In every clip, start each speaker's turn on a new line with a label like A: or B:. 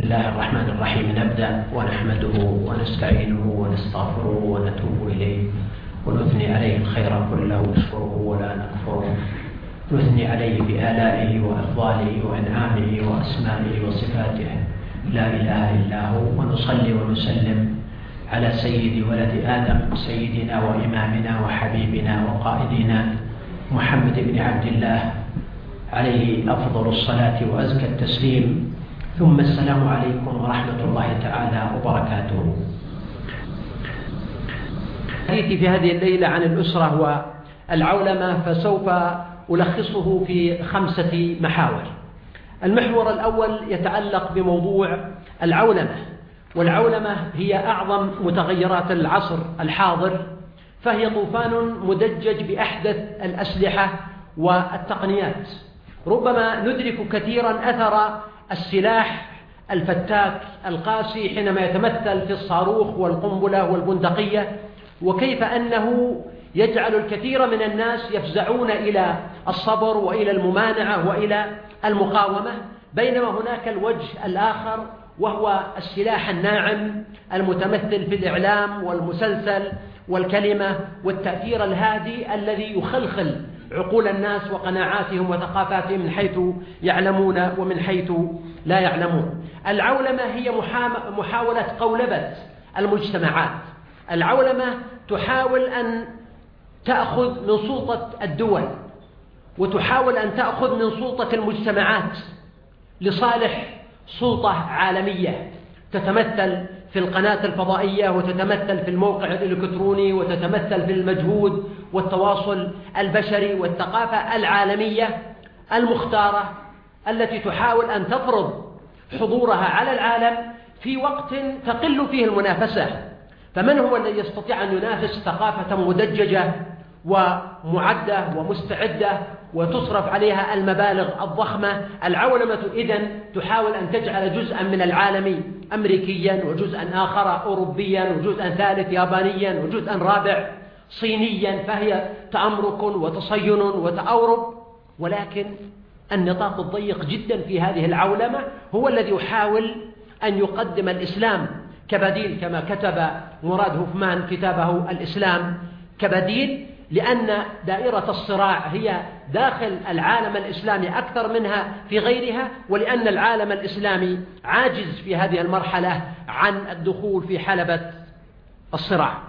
A: الله الرحمن الرحيم نبدأ ونحمده ونستعينه ونستغفره ونتوب إليه ونثني عليه الخير كله نشكره ولا نكفره، نثني عليه بآلائه وأفضاله وإنعامه وأسمائه وصفاته لا إله إلا هو، ونصلي ونسلم على سيد ولد آدم سيدنا وإمامنا وحبيبنا وقائدنا محمد بن عبد الله عليه أفضل الصلاة وأزكى التسليم، ثم السلام عليكم ورحمة الله تعالى وبركاته. حديثي في هذه الليلة عن الأسرة والعولمة فسوف ألخصه في 5 محاور. المحور الأول يتعلق بموضوع العولمة، والعولمة هي أعظم متغيرات العصر الحاضر، فهي طوفان مدجج بأحدث الأسلحة والتقنيات. ربما ندرك كثيرا أثر السلاح الفتاك القاسي حينما يتمثل في الصاروخ والقنبلة والبندقية، وكيف أنه يجعل الكثير من الناس يفزعون إلى الصبر وإلى الممانعة وإلى المقاومة، بينما هناك الوجه الآخر وهو السلاح الناعم المتمثل في الإعلام والمسلسل والكلمة والتأثير الهادي الذي يخلخل عقول الناس وقناعاتهم وثقافاتهم من حيث يعلمون ومن حيث لا يعلمون. العولمة هي محاولة قولبة المجتمعات. العولمة تحاول أن تأخذ من سلطة الدول وتحاول أن تأخذ من سلطة المجتمعات لصالح سلطة عالمية تتمثل في القناة الفضائية وتتمثل في الموقع الإلكتروني وتتمثل في المجهود والتواصل البشري والثقافة العالمية المختارة التي تحاول أن تفرض حضورها على العالم في وقت تقل فيه المنافسة. فمن هو الذي يستطيع أن ينافس ثقافة مدججة ومعدة ومستعدة وتصرف عليها المبالغ الضخمة؟ العولمة إذن تحاول أن تجعل جزءا من العالم أمريكيا، وجزءا آخر أوروبيا، وجزءا ثالث يابانيا، وجزءا رابع صينيا، فهي تأمرك وتصين وتأورب. ولكن النطاق الضيق جدا في هذه العولمة هو الذي يحاول أن يقدم الإسلام كبديل، كما كتب مراد هوفمان كتابه الإسلام كبديل، لأن دائرة الصراع هي داخل العالم الإسلامي أكثر منها في غيرها، ولأن العالم الإسلامي عاجز في هذه المرحلة عن الدخول في حلبة الصراع.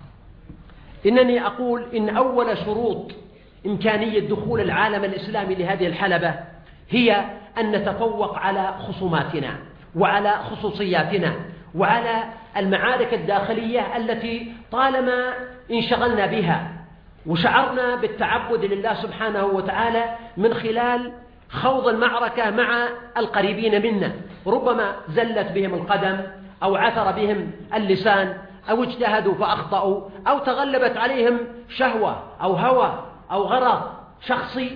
A: إنني أقول إن أول شروط إمكانية دخول العالم الإسلامي لهذه الحلبة هي أن نتفوق على خصوماتنا وعلى خصوصياتنا وعلى المعارك الداخلية التي طالما انشغلنا بها وشعرنا بالتعبد لله سبحانه وتعالى من خلال خوض المعركة مع القريبين منا. ربما زلت بهم القدم أو عثر بهم اللسان أو اجتهدوا فأخطأوا أو تغلبت عليهم شهوة أو هوى أو غرض شخصي،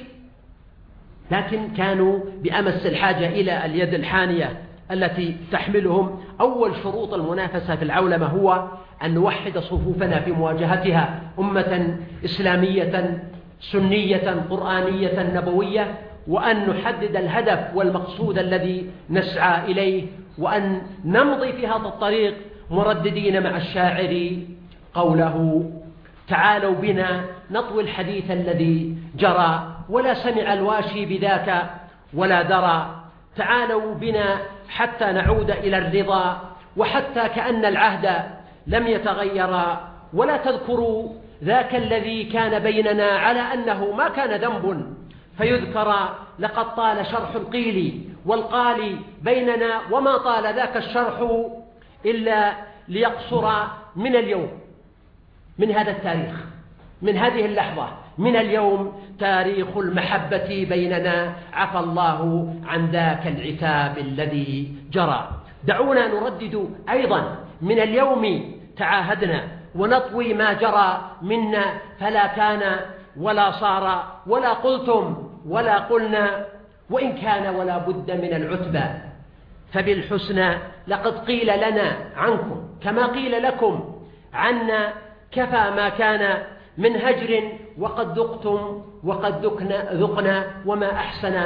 A: لكن كانوا بأمس الحاجة إلى اليد الحانية التي تحملهم. أول شروط المنافسة في العولمة هو أن نوحد صفوفنا في مواجهتها، أمة إسلامية سنية قرآنية نبوية، وأن نحدد الهدف والمقصود الذي نسعى إليه، وأن نمضي في هذا الطريق مرددين مع الشاعر قوله: تعالوا بنا نطوي الحديث الذي جرى ولا سمع الواشي بذاك ولا درى، تعالوا بنا حتى نعود إلى الرضا وحتى كأن العهد لم يتغير، ولا تذكروا ذاك الذي كان بيننا على أنه ما كان ذنب فيذكر، لقد طال شرح القيل والقال بيننا وما طال ذاك الشرح إلا ليقصر من اليوم، من هذا التاريخ، من هذه اللحظة، من اليوم تاريخ المحبة بيننا، عفى الله عن ذاك العتاب الذي جرى. دعونا نردد أيضا: من اليوم تعاهدنا ونطوي ما جرى منا، فلا كان ولا صار ولا قلتم ولا قلنا، وإن كان ولا بد من العتبى فبالحسنى لقد قيل لنا عنكم كما قيل لكم عنا، كفى ما كان من هجر وقد ذقتم وقد ذقنا وما أحسن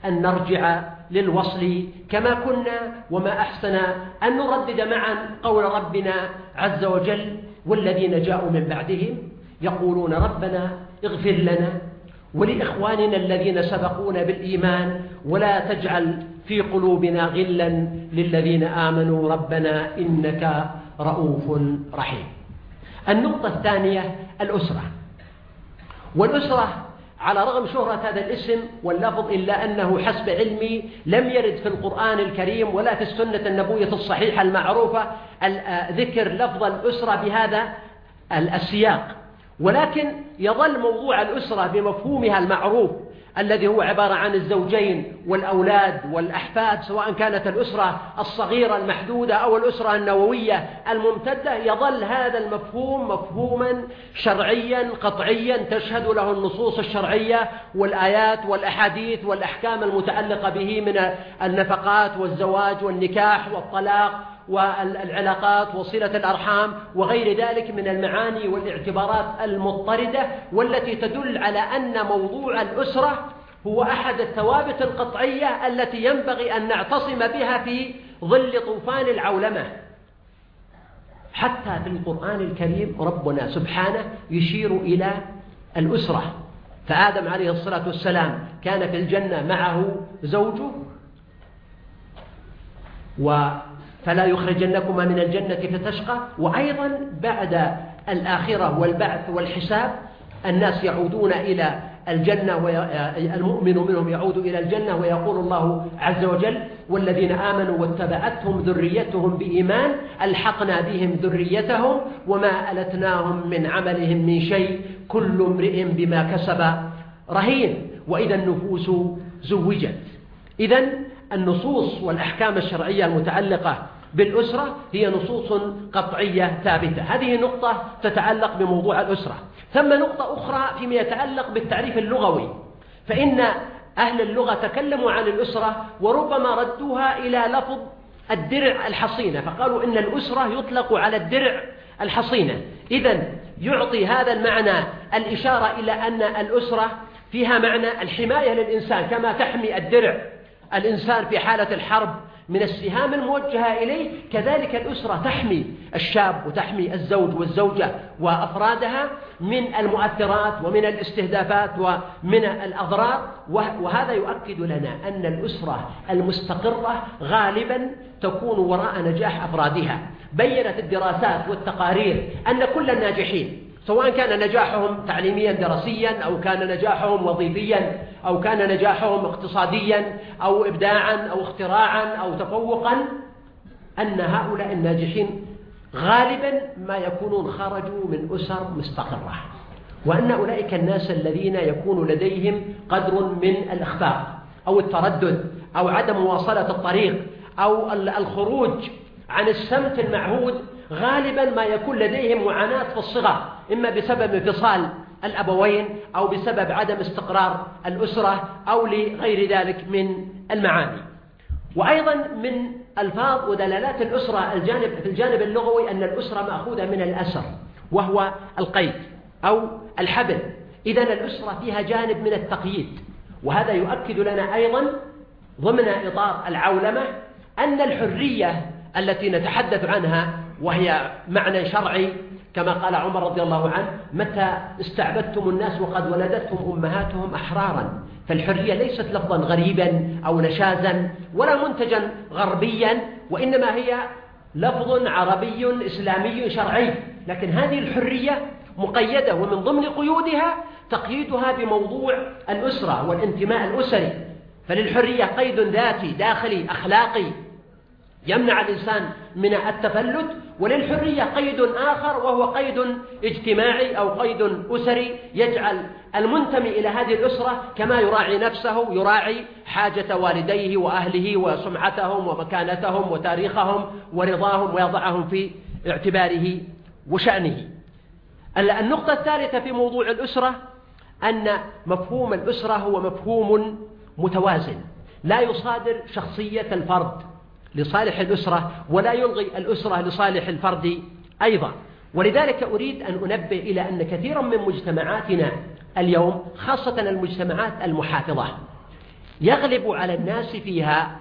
A: أن نرجع للوصل كما كنا، وما أحسن أن نردد معا قول ربنا عز وجل: والذين جاءوا من بعدهم يقولون ربنا اغفر لنا ولإخواننا الذين سبقونا بالإيمان ولا تجعل في قلوبنا غلا للذين آمنوا ربنا إنك رؤوف رحيم. النقطة الثانية الأسرة. والأسرة على رغم شهرة هذا الاسم واللفظ إلا أنه حسب علمي لم يرد في القرآن الكريم ولا في السنة النبوية الصحيحة المعروفة ذكر لفظ الأسرة بهذا السياق، ولكن يظل موضوع الأسرة بمفهومها المعروف الذي هو عبارة عن الزوجين والأولاد والأحفاد، سواء كانت الأسرة الصغيرة المحدودة أو الأسرة النووية الممتدة، يظل هذا المفهوم مفهوما شرعيا قطعيا تشهد له النصوص الشرعية والآيات والأحاديث والأحكام المتعلقة به من النفقات والزواج والنكاح والطلاق والعلاقات وصلة الأرحام وغير ذلك من المعاني والاعتبارات المضطردة، والتي تدل على أن موضوع الأسرة هو أحد الثوابت القطعية التي ينبغي أن نعتصم بها في ظل طوفان العولمة. حتى في القرآن الكريم ربنا سبحانه يشير إلى الأسرة، فآدم عليه الصلاة والسلام كان في الجنة معه زوجه فلا يخرجنكما من الجنة فتشقى. وأيضا بعد الآخرة والبعث والحساب الناس يعودون إلى الجنة، والمؤمن منهم يعود إلى الجنة، ويقول الله عز وجل: والذين آمنوا واتبعتهم ذريتهم بإيمان ألحقنا بهم ذريتهم وما ألتناهم من عملهم من شيء كل امرئ بما كسب رهين وإذا النفوس زوجت. إذن النصوص والأحكام الشرعية المتعلقة بالأسرة هي نصوص قطعية ثابتة. هذه نقطة تتعلق بموضوع الأسرة. ثم نقطة أخرى فيما يتعلق بالتعريف اللغوي، فإن أهل اللغة تكلموا عن الأسرة وربما ردوها إلى لفظ الدرع الحصينة، فقالوا إن الأسرة يطلق على الدرع الحصينة. إذن يعطي هذا المعنى الإشارة إلى أن الأسرة فيها معنى الحماية للإنسان، كما تحمي الدرع الإنسان في حالة الحرب من السهام الموجهة إليه، كذلك الأسرة تحمي الشاب وتحمي الزوج والزوجة وأفرادها من المؤثرات ومن الاستهدافات ومن الأضرار. وهذا يؤكد لنا أن الأسرة المستقرة غالبا تكون وراء نجاح أفرادها. بيّنت الدراسات والتقارير أن كل الناجحين، سواء كان نجاحهم تعليميا دراسيا أو كان نجاحهم وظيفيا أو كان نجاحهم اقتصاديا أو إبداعا أو اختراعا أو تفوقا، أن هؤلاء الناجحين غالبا ما يكونون خرجوا من أسر مستقرة، وأن أولئك الناس الذين يكون لديهم قدر من الإخفاق أو التردد أو عدم مواصلة الطريق أو الخروج عن السمت المعهود، غالبا ما يكون لديهم معاناة في الصغر، إما بسبب انفصال الأبوين أو بسبب عدم استقرار الأسرة أو لغير ذلك من المعاني. وأيضا من ألفاظ ودلالات الأسرة في الجانب اللغوي أن الأسرة مأخوذة من الأسر، وهو القيد أو الحبل. إذن الأسرة فيها جانب من التقييد، وهذا يؤكد لنا أيضا ضمن إطار العولمة أن الحرية التي نتحدث عنها، وهي معنى شرعي كما قال عمر رضي الله عنه: متى استعبدتم الناس وقد ولدتهم أمهاتهم أحرارا. فالحرية ليست لفظا غريبا أو نشازا ولا منتجا غربيا، وإنما هي لفظ عربي إسلامي شرعي. لكن هذه الحرية مقيدة، ومن ضمن قيودها تقييدها بموضوع الأسرة والانتماء الأسري. فللحرية قيد ذاتي داخلي أخلاقي يمنع الإنسان من التفلت، وللحرية قيد آخر وهو قيد اجتماعي أو قيد أسري يجعل المنتمي إلى هذه الأسرة كما يراعي نفسه يراعي حاجة والديه وأهله وسمعتهم ومكانتهم وتاريخهم ورضاهم، ويضعهم في اعتباره وشأنه. النقطة الثالثة في موضوع الأسرة أن مفهوم الأسرة هو مفهوم متوازن، لا يصادر شخصية الفرد لصالح الأسرة ولا يلغي الأسرة لصالح الفرد أيضا. ولذلك أريد أن أنبه إلى أن كثيرا من مجتمعاتنا اليوم، خاصة المجتمعات المحافظة، يغلب على الناس فيها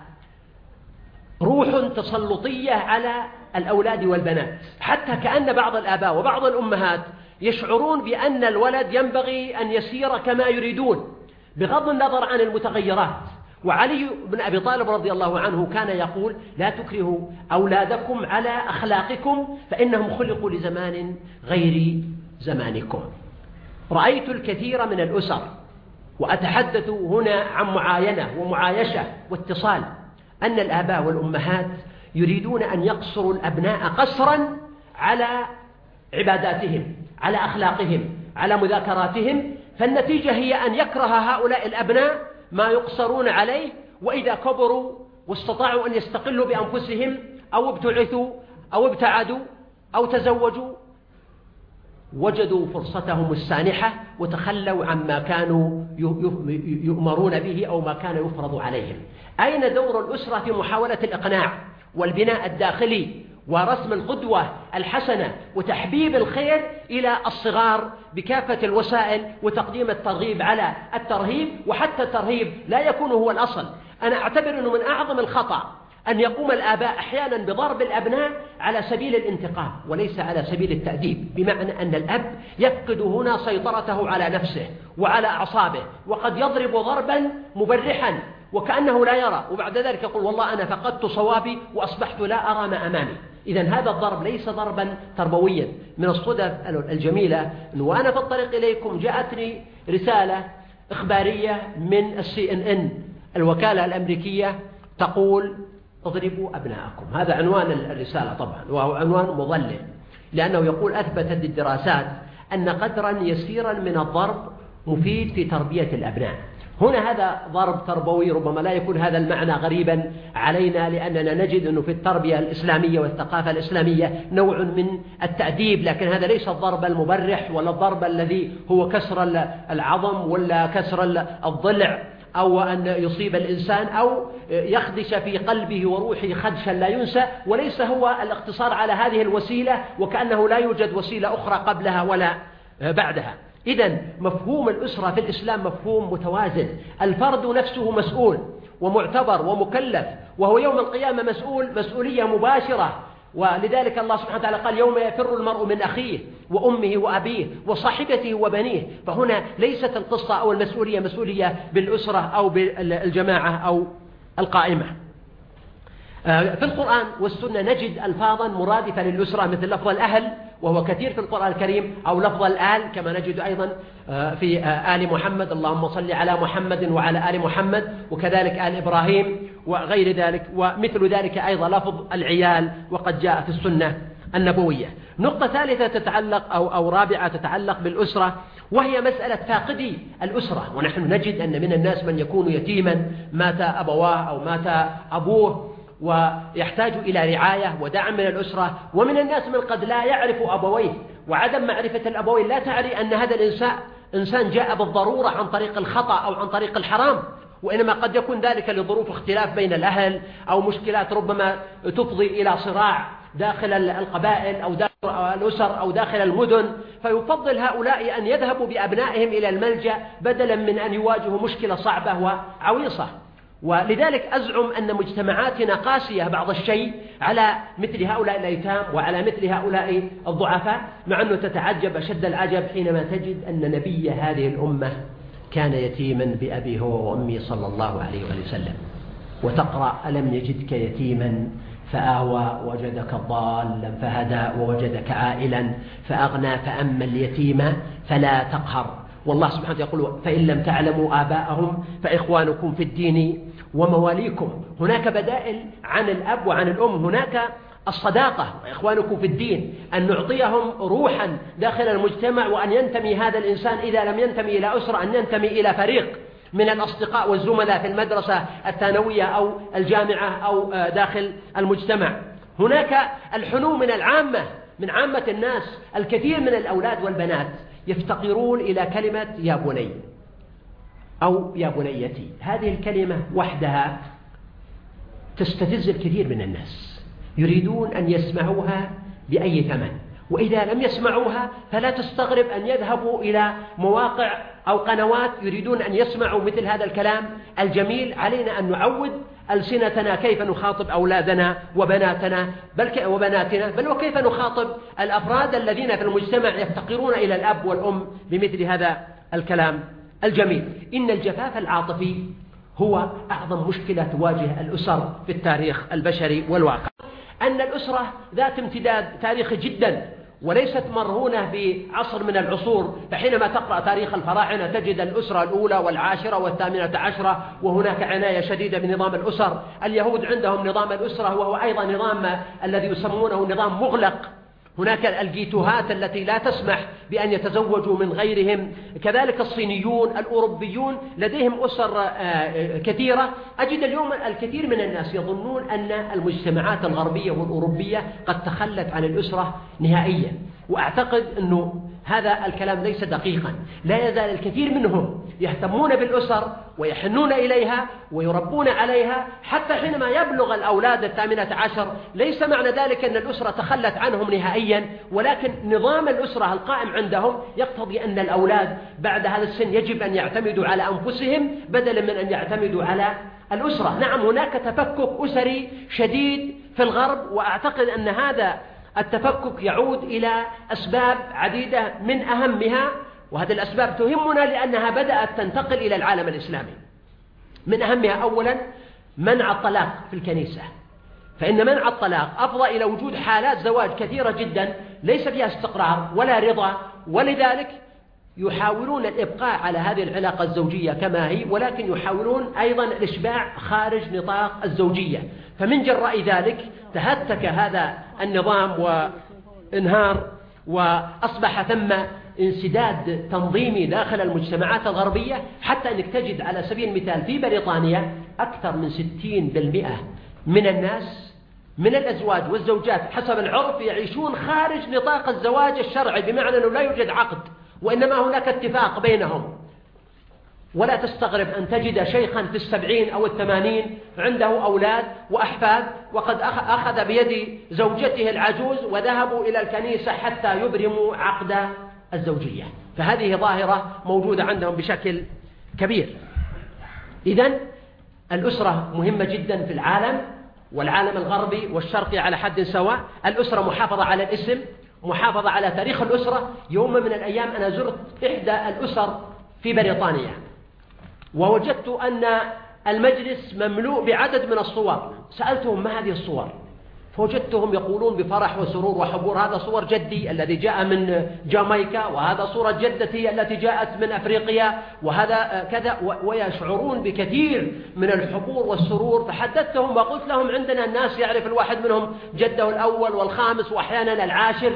A: روح تسلطية على الأولاد والبنات، حتى كأن بعض الآباء وبعض الأمهات يشعرون بأن الولد ينبغي أن يسير كما يريدون بغض النظر عن المتغيرات. وعلي بن أبي طالب رضي الله عنه كان يقول: لا تكرهوا أولادكم على أخلاقكم فإنهم خلقوا لزمان غير زمانكم. رأيت الكثير من الأسر، وأتحدث هنا عن معاينة ومعايشة واتصال، أن الآباء والأمهات يريدون أن يقصروا الأبناء قصرا على عباداتهم، على أخلاقهم، على مذاكراتهم، فالنتيجة هي أن يكره هؤلاء الأبناء ما يقصرون عليه، وإذا كبروا واستطاعوا أن يستقلوا بأنفسهم أو ابتعثوا أو ابتعدوا أو تزوجوا وجدوا فرصتهم السانحة وتخلوا عما كانوا يؤمرون به أو ما كان يفرض عليهم. أين دور الأسرة في محاولة الإقناع والبناء الداخلي ورسم القدوة الحسنة وتحبيب الخير إلى الصغار بكافة الوسائل وتقديم الترغيب على الترهيب؟ وحتى الترهيب لا يكون هو الأصل. أنا أعتبر أنه من أعظم الخطأ أن يقوم الآباء أحيانا بضرب الأبناء على سبيل الانتقام وليس على سبيل التأديب، بمعنى أن الأب يفقد هنا سيطرته على نفسه وعلى أعصابه، وقد يضرب ضربا مبرحا وكأنه لا يرى، وبعد ذلك يقول: والله أنا فقدت صوابي وأصبحت لا أرى ما أمامي. إذن هذا الضرب ليس ضربا تربويا. من الصدف الجميلة أنه وأنا في الطريق إليكم جاءتني رسالة إخبارية من CNN الوكالة الأمريكية تقول: اضربوا أبناءكم. هذا عنوان الرسالة طبعا، وهو عنوان مضلل، لأنه يقول: أثبتت الدراسات أن قدرا يسيرا من الضرب مفيد في تربية الأبناء. هنا هذا ضرب تربوي، ربما لا يكون هذا المعنى غريبا علينا، لأننا نجد أنه في التربية الإسلامية والثقافة الإسلامية نوع من التأديب، لكن هذا ليس الضرب المبرح ولا الضرب الذي هو كسر العظم ولا كسر الضلع أو أن يصيب الإنسان أو يخدش في قلبه وروحه خدشا لا ينسى، وليس هو الاقتصار على هذه الوسيلة وكأنه لا يوجد وسيلة أخرى قبلها ولا بعدها. إذن مفهوم الأسرة في الإسلام مفهوم متوازن. الفرد نفسه مسؤول ومعتبر ومكلف، وهو يوم القيامة مسؤولية مباشرة، ولذلك الله سبحانه وتعالى قال: يوم يفر المرء من أخيه وأمه وأبيه وصاحبته وبنيه. فهنا ليست القصة أو المسؤولية مسؤولية بالأسرة أو بالجماعة أو القائمة. في القرآن والسنة نجد ألفاظا مرادفة للأسرة مثل لفظ الأهل، وهو كثير في القرآن الكريم، أو لفظ الآل كما نجد أيضا في آل محمد: اللهم صل على محمد وعلى آل محمد، وكذلك آل إبراهيم وغير ذلك. ومثل ذلك أيضا لفظ العيال، وقد جاء في السنة النبوية. نقطة ثالثة تتعلق أو رابعة تتعلق بالأسرة، وهي مسألة فاقدي الأسرة. ونحن نجد أن من الناس من يكون يتيما، مات أبواه أو مات أبوه ويحتاج إلى رعاية ودعم من الأسرة، ومن الناس من قد لا يعرف أبويه، وعدم معرفة الأبوين لا تعني أن هذا الإنسان جاء بالضرورة عن طريق الخطأ أو عن طريق الحرام، وإنما قد يكون ذلك لظروف اختلاف بين الأهل أو مشكلات ربما تفضي إلى صراع داخل القبائل أو داخل الأسر أو داخل المدن، فيفضل هؤلاء أن يذهبوا بأبنائهم إلى الملجأ بدلا من أن يواجهوا مشكلة صعبة وعويصة. ولذلك أزعم أن مجتمعاتنا قاسية بعض الشيء على مثل هؤلاء الأيتام وعلى مثل هؤلاء الضعفاء، مع أنه تتعجب أشد العجب حينما تجد أن نبي هذه الأمة كان يتيما بأبيه وأمي صلى الله عليه وسلم، وتقرأ: ألم يجدك يتيما فآوى وجدك ضالا فهدى ووجدك عائلا فأغنى فأما اليتيم فلا تقهر. والله سبحانه يقول: فإن لم تعلموا آباءهم فإخوانكم في الدين ومواليكم. هناك بدائل عن الأب وعن الأم، هناك الصداقة وإخوانكم في الدين، أن نعطيهم روحا داخل المجتمع، وأن ينتمي هذا الإنسان إذا لم ينتمي إلى أسرة أن ينتمي إلى فريق من الأصدقاء والزملاء في المدرسة الثانوية أو الجامعة أو داخل المجتمع. هناك الحنو من عامة الناس. الكثير من الأولاد والبنات يفتقرون إلى كلمة يا بني أو يا بنيتي. هذه الكلمة وحدها تستفز الكثير من الناس، يريدون أن يسمعوها بأي ثمن، وإذا لم يسمعوها فلا تستغرب أن يذهبوا إلى مواقع أو قنوات يريدون أن يسمعوا مثل هذا الكلام الجميل. علينا أن نعود ألسنتنا كيف نخاطب أولادنا وبناتنا بل وكيف نخاطب الأفراد الذين في المجتمع يفتقرون إلى الأب والأم بمثل هذا الكلام الجميل. إن الجفاف العاطفي هو أعظم مشكلة تواجه الأسر في التاريخ البشري والواقع. أن الأسرة ذات امتداد تاريخي جدا وليست مرهونة بعصر من العصور، فحينما تقرأ تاريخ الفراعنة تجد الأسرة الأولى والعاشرة والثامنة عشرة، وهناك عناية شديدة بنظام الأسر. اليهود عندهم نظام الأسرة وهو أيضا نظام الذي يسمونه نظام مغلق. هناك الجيتوهات التي لا تسمح بأن يتزوجوا من غيرهم. كذلك الصينيون الأوروبيون لديهم أسر كثيرة. أجد اليوم الكثير من الناس يظنون أن المجتمعات الغربية والأوروبية قد تخلت عن الأسرة نهائيا، وأعتقد أنه هذا الكلام ليس دقيقا. لا يزال الكثير منهم يهتمون بالأسر ويحنون إليها ويربون عليها حتى حينما يبلغ الأولاد الثامنة عشر. ليس معنى ذلك أن الأسرة تخلت عنهم نهائيا، ولكن نظام الأسرة القائم عندهم يقتضي أن الأولاد بعد هذا السن يجب أن يعتمدوا على أنفسهم بدلا من أن يعتمدوا على الأسرة. نعم، هناك تفكك أسري شديد في الغرب، وأعتقد أن هذا التفكك يعود إلى أسباب عديدة من أهمها، وهذه الأسباب تهمنا لأنها بدأت تنتقل إلى العالم الإسلامي. من أهمها أولا منع الطلاق في الكنيسة، فإن منع الطلاق أفضى إلى وجود حالات زواج كثيرة جدا ليس فيها استقرار ولا رضا، ولذلك يحاولون الإبقاء على هذه العلاقة الزوجية كما هي، ولكن يحاولون أيضا الإشباع خارج نطاق الزوجية. فمن جراء ذلك تهتك هذا النظام وانهار، وأصبح ثم انسداد تنظيمي داخل المجتمعات الغربية، حتى أنك تجد على سبيل المثال في بريطانيا أكثر من 60% من الناس من الأزواج والزوجات حسب العرف يعيشون خارج نطاق الزواج الشرعي، بمعنى أنه لا يوجد عقد وإنما هناك اتفاق بينهم. ولا تستغرب أن تجد شيخا في 70 أو 80 عنده أولاد وأحفاد وقد أخذ بيد زوجته العجوز وذهبوا إلى الكنيسة حتى يبرموا عقد الزوجية. فهذه ظاهرة موجودة عندهم بشكل كبير. إذن الأسرة مهمة جدا في العالم، والعالم الغربي والشرقي على حد سواء. الأسرة محافظة على الاسم، محافظة على تاريخ الأسرة. يوم من الأيام أنا زرت إحدى الأسر في بريطانيا، ووجدت أن المجلس مملوء بعدد من الصور. سألتهم ما هذه الصور؟ فوجدتهم يقولون بفرح وسرور وحبور: هذا صور جدي الذي جاء من جامايكا، وهذا صورة جدتي التي جاءت من أفريقيا، وهذا كذا، ويشعرون بكثير من الحبور والسرور. فحدثتهم وقلت لهم: عندنا الناس يعرف الواحد منهم جده الأول والخامس وأحيانا العاشر.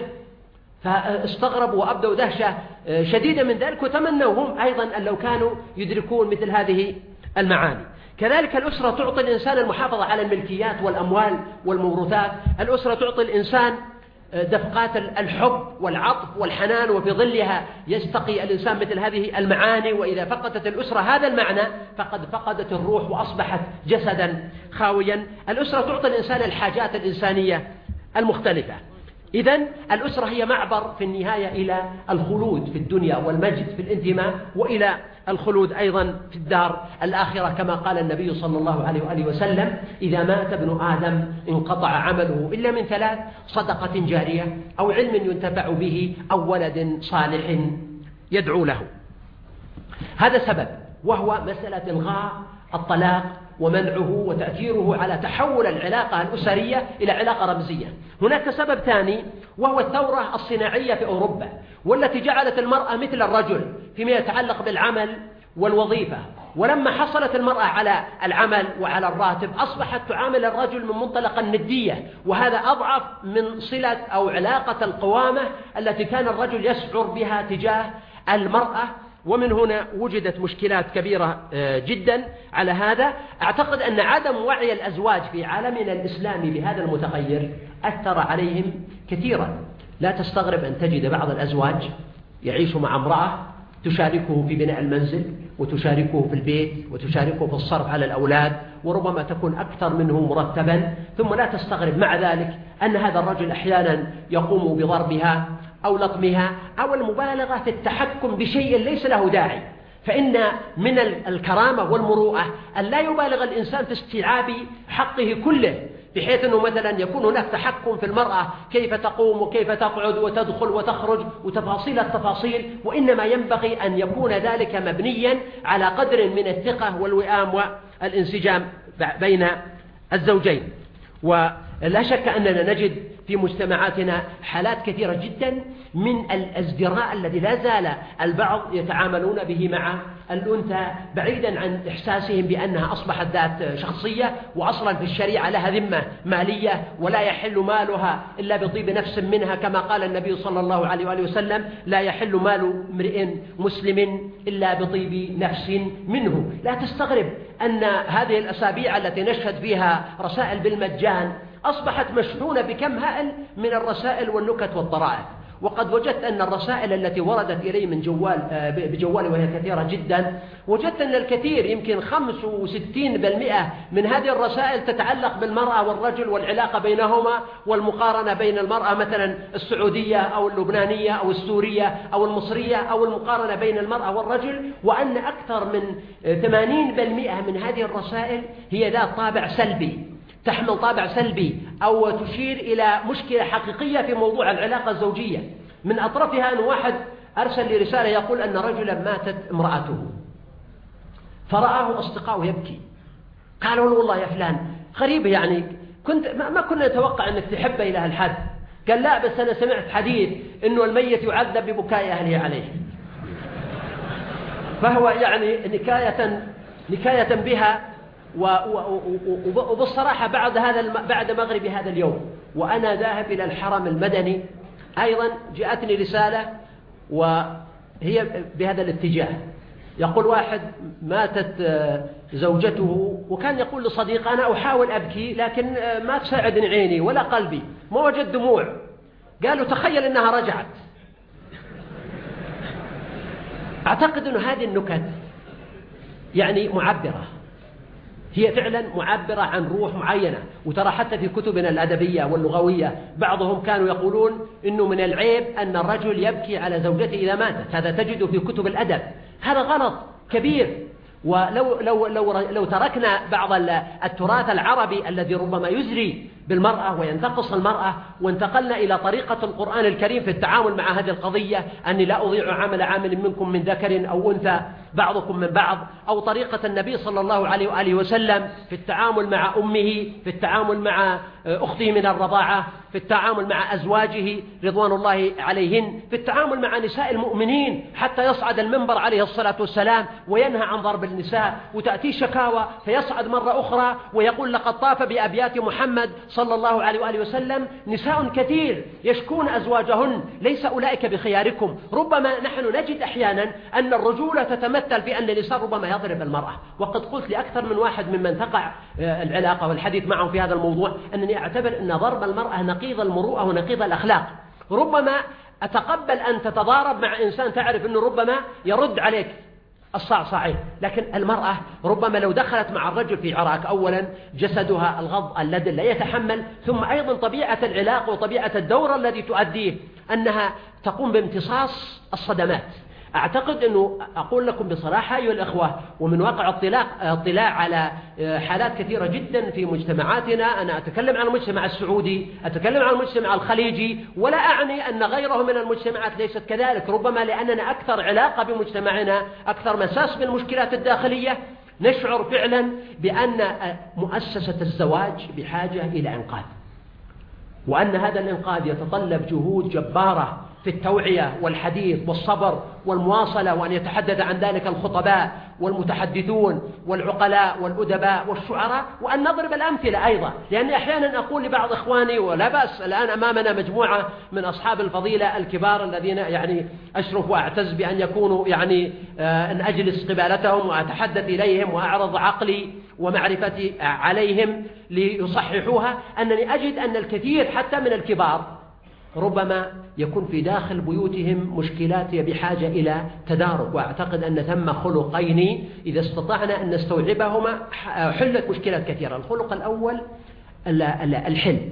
A: فاستغربوا وأبدوا دهشة شديدة من ذلك، وتمنوا هم أيضا أن لو كانوا يدركون مثل هذه المعاني. كذلك الأسرة تعطي الإنسان المحافظة على الملكيات والأموال والموروثات. الأسرة تعطي الإنسان دفقات الحب والعطف والحنان، وفي ظلها يستقي الإنسان مثل هذه المعاني. وإذا فقدت الأسرة هذا المعنى فقد فقدت الروح وأصبحت جسدا خاويا. الأسرة تعطي الإنسان الحاجات الإنسانية المختلفة. إذن الأسرة هي معبر في النهاية إلى الخلود في الدنيا والمجد في الانتماء، وإلى الخلود أيضا في الدار الآخرة، كما قال النبي صلى الله عليه وآله وسلم: إذا مات ابن آدم انقطع عمله إلا من 3: صدقة جارية، أو علم ينتفع به، أو ولد صالح يدعو له. هذا سبب، وهو مسألة إلغاء الطلاق ومنعه وتأثيره على تحول العلاقة الأسرية إلى علاقة رمزية. هناك سبب ثاني، وهو الثورة الصناعية في أوروبا، والتي جعلت المرأة مثل الرجل فيما يتعلق بالعمل والوظيفة. ولما حصلت المرأة على العمل وعلى الراتب أصبحت تعامل الرجل من منطلق الندية، وهذا أضعف من صلة أو علاقة القوامة التي كان الرجل يشعر بها تجاه المرأة. ومن هنا وجدت مشكلات كبيرة جدا على هذا. أعتقد أن عدم وعي الأزواج في عالمنا الإسلامي بهذا المتغير أثر عليهم كثيرا. لا تستغرب أن تجد بعض الأزواج يعيش مع امرأة تشاركه في بناء المنزل، وتشاركه في البيت، وتشاركه في الصرف على الأولاد، وربما تكون أكثر منه مرتبا. ثم لا تستغرب مع ذلك أن هذا الرجل أحيانا يقوم بضربها أو لطمها أو المبالغة في التحكم بشيء ليس له داعي. فإن من الكرامة والمروءة أن لا يبالغ الإنسان في استيعاب حقه كله، بحيث أنه مثلا يكون هناك تحكم في المرأة كيف تقوم وكيف تقعد وتدخل وتخرج وتفاصيل التفاصيل، وإنما ينبغي أن يكون ذلك مبنيا على قدر من الثقة والوئام والانسجام بين الزوجين. ولا شك أننا نجد في مجتمعاتنا حالات كثيرة جدا من الازدراء الذي لا زال البعض يتعاملون به مع الأنثى بعيدا عن إحساسهم بأنها أصبحت ذات شخصية، وأصلا في الشريعة لها ذمة مالية ولا يحل مالها إلا بطيب نفس منها، كما قال النبي صلى الله عليه وآله وسلم: لا يحل مال امرئ مسلم إلا بطيب نفس منه. لا تستغرب أن هذه الأسابيع التي نشهد فيها رسائل بالمجان أصبحت مشحونة بكم هائل من الرسائل والنكت والطرائف. وقد وجدت أن الرسائل التي وردت إلي من بجوالي وهي كثيرة جدا، وجدت أن الكثير يمكن 65% من هذه الرسائل تتعلق بالمرأة والرجل والعلاقة بينهما والمقارنة بين المرأة مثلا السعودية أو اللبنانية أو السورية أو المصرية أو المقارنة بين المرأة والرجل، وأن أكثر من 80% من هذه الرسائل هي ذات طابع سلبي، تحمل طابع سلبي أو تشير إلى مشكلة حقيقية في موضوع العلاقة الزوجية. من أطرفها أن واحد أرسل لي رسالة يقول أن رجلا ماتت امرأته فرآه أصدقائه يبكي، قالوا له: والله يا فلان غريبة، يعني ما كنا نتوقع أنك تحب إلى هالحد. قال: لا، بس أنا سمعت حديث أنه الميت يعذب ببكاء أهله عليه. فهو يعني نكاية بها. وبالصراحة بعد مغرب هذا اليوم وأنا ذاهب إلى الحرم المدني أيضا جاءتني رسالة وهي بهذا الاتجاه. يقول واحد: ماتت زوجته، وكان يقول لصديق: أنا أحاول أبكي لكن ما تساعدني عيني ولا قلبي، ما وجد دموع. قالوا: تخيل أنها رجعت. أعتقد أن هذه النكت يعني معبرة، هي فعلا معبرة عن روح معينة. وترى حتى في كتبنا الأدبية واللغوية بعضهم كانوا يقولون إنه من العيب أن الرجل يبكي على زوجته إذا ماتت، هذا تجده في كتب الأدب. هذا غلط كبير. ولو تركنا بعض التراث العربي الذي ربما يزري بالمرأة وينتقص المرأة، وانتقلنا إلى طريقة القرآن الكريم في التعامل مع هذه القضية، أني لا أضيع عمل عامل منكم من ذكر أو أنثى بعضكم من بعض، أو طريقة النبي صلى الله عليه وآله وسلم في التعامل مع أمه، في التعامل مع أخته من الرضاعة، في التعامل مع أزواجه رضوان الله عليهن، في التعامل مع نساء المؤمنين، حتى يصعد المنبر عليه الصلاة والسلام وينهى عن ضرب النساء، وتأتي شكاوى فيصعد مرة أخرى ويقول: لقد طاف بأبيات محمد صلى الله عليه وآله وسلم نساء كثير يشكون أزواجهن، ليس أولئك بخياركم. ربما نحن نجد أحيانا أن الرجولة تتمثل في أن الإنسان ربما يضرب المرأة. وقد قلت لأكثر من واحد ممن تقع العلاقة والحديث معهم في هذا الموضوع أنني أعتبر أن ضرب المرأة نقيض المروءة ونقيض الأخلاق. ربما أتقبل أن تتضارب مع إنسان تعرف أنه ربما يرد عليك الصعصعين، لكن المرأة ربما لو دخلت مع الرجل في عراك، أولا جسدها الغض الذي لا يتحمل، ثم أيضا طبيعة العلاقة وطبيعة الدور الذي تؤديه أنها تقوم بامتصاص الصدمات. أعتقد أنه أقول لكم بصراحة أيها الأخوة، ومن واقع اطلاع على حالات كثيرة جدا في مجتمعاتنا، أنا أتكلم عن المجتمع السعودي، أتكلم عن المجتمع الخليجي، ولا أعني أن غيره من المجتمعات ليست كذلك، ربما لأننا أكثر علاقة بمجتمعنا، أكثر مساس بالمشكلات الداخلية، نشعر فعلا بأن مؤسسة الزواج بحاجة إلى إنقاذ، وأن هذا الإنقاذ يتطلب جهود جبارة في التوعية والحديث والصبر والمواصلة، وأن يتحدث عن ذلك الخطباء والمتحدثون والعقلاء والأدباء والشعراء، وأن نضرب الأمثلة أيضا. لأني أحيانا أقول لبعض إخواني، ولا بأس، الآن أمامنا مجموعة من أصحاب الفضيلة الكبار الذين يعني أشرف وأعتز بأن يكونوا يعني أن أجلس قبالتهم وأتحدث إليهم وأعرض عقلي ومعرفتي عليهم ليصححوها، أنني أجد أن الكثير حتى من الكبار ربما يكون في داخل بيوتهم مشكلات بحاجة إلى تدارك، وأعتقد أن ثم خلقين إذا استطعنا أن نستوعبهما حلت مشكلات كثيرة. الخلق الأول الحلم،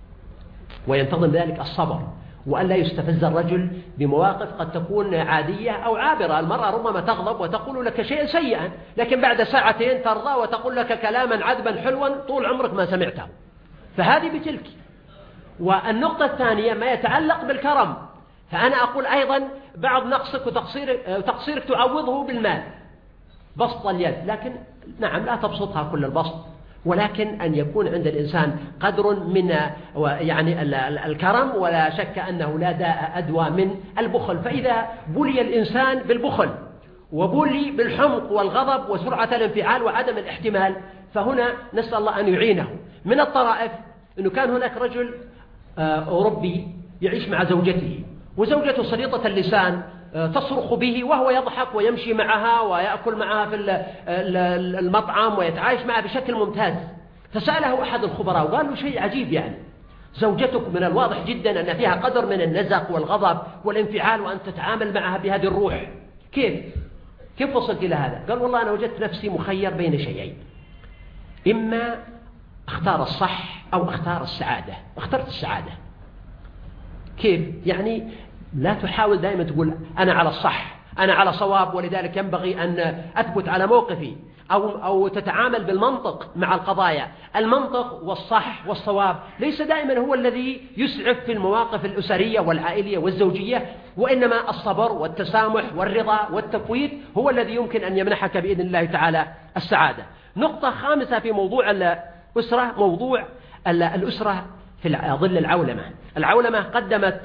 A: وينتظم ذلك الصبر، وأن لا يستفز الرجل بمواقف قد تكون عادية أو عابرة. المرأة ربما تغضب وتقول لك شيئا سيئا، لكن بعد ساعتين ترضى وتقول لك كلاما عذبا حلوا طول عمرك ما سمعته، فهذه بتلك. والنقطة الثانية ما يتعلق بالكرم، فأنا أقول أيضا بعض نقصك وتقصيرك تعوضه بالمال، بسط اليد، لكن نعم لا تبسطها كل البسط، ولكن أن يكون عند الإنسان قدر من يعني الكرم، ولا شك أنه لا داء أدوى من البخل. فإذا بلي الإنسان بالبخل وبلي بالحمق والغضب وسرعة الانفعال وعدم الاحتمال، فهنا نسأل الله أن يعينه. من الطرائف أنه كان هناك رجل أوروبي يعيش مع زوجته، وزوجته سليطة اللسان تصرخ به وهو يضحك ويمشي معها ويأكل معها في المطعم ويتعايش معها بشكل ممتاز. فسأله أحد الخبراء وقال له شيء عجيب، يعني زوجتك من الواضح جدا أن فيها قدر من النزق والغضب والانفعال، وأن تتعامل معها بهذه الروح، كيف وصلت إلى هذا؟ قال والله أنا وجدت نفسي مخير بين شيئين، إما اختار الصح أو اختار السعادة. اخترت السعادة. كيف؟ يعني لا تحاول دائما تقول أنا على الصح، أنا على صواب، ولذلك ينبغي أن أثبت على موقفي، أو تتعامل بالمنطق مع القضايا. المنطق والصح والصواب ليس دائما هو الذي يسعف في المواقف الأسرية والعائلية والزوجية، وإنما الصبر والتسامح والرضا والتفويض هو الذي يمكن أن يمنحك بإذن الله تعالى السعادة. نقطة خامسة في موضوع الأسرة، موضوع الأسرة في ظل العولمة. العولمة قدمت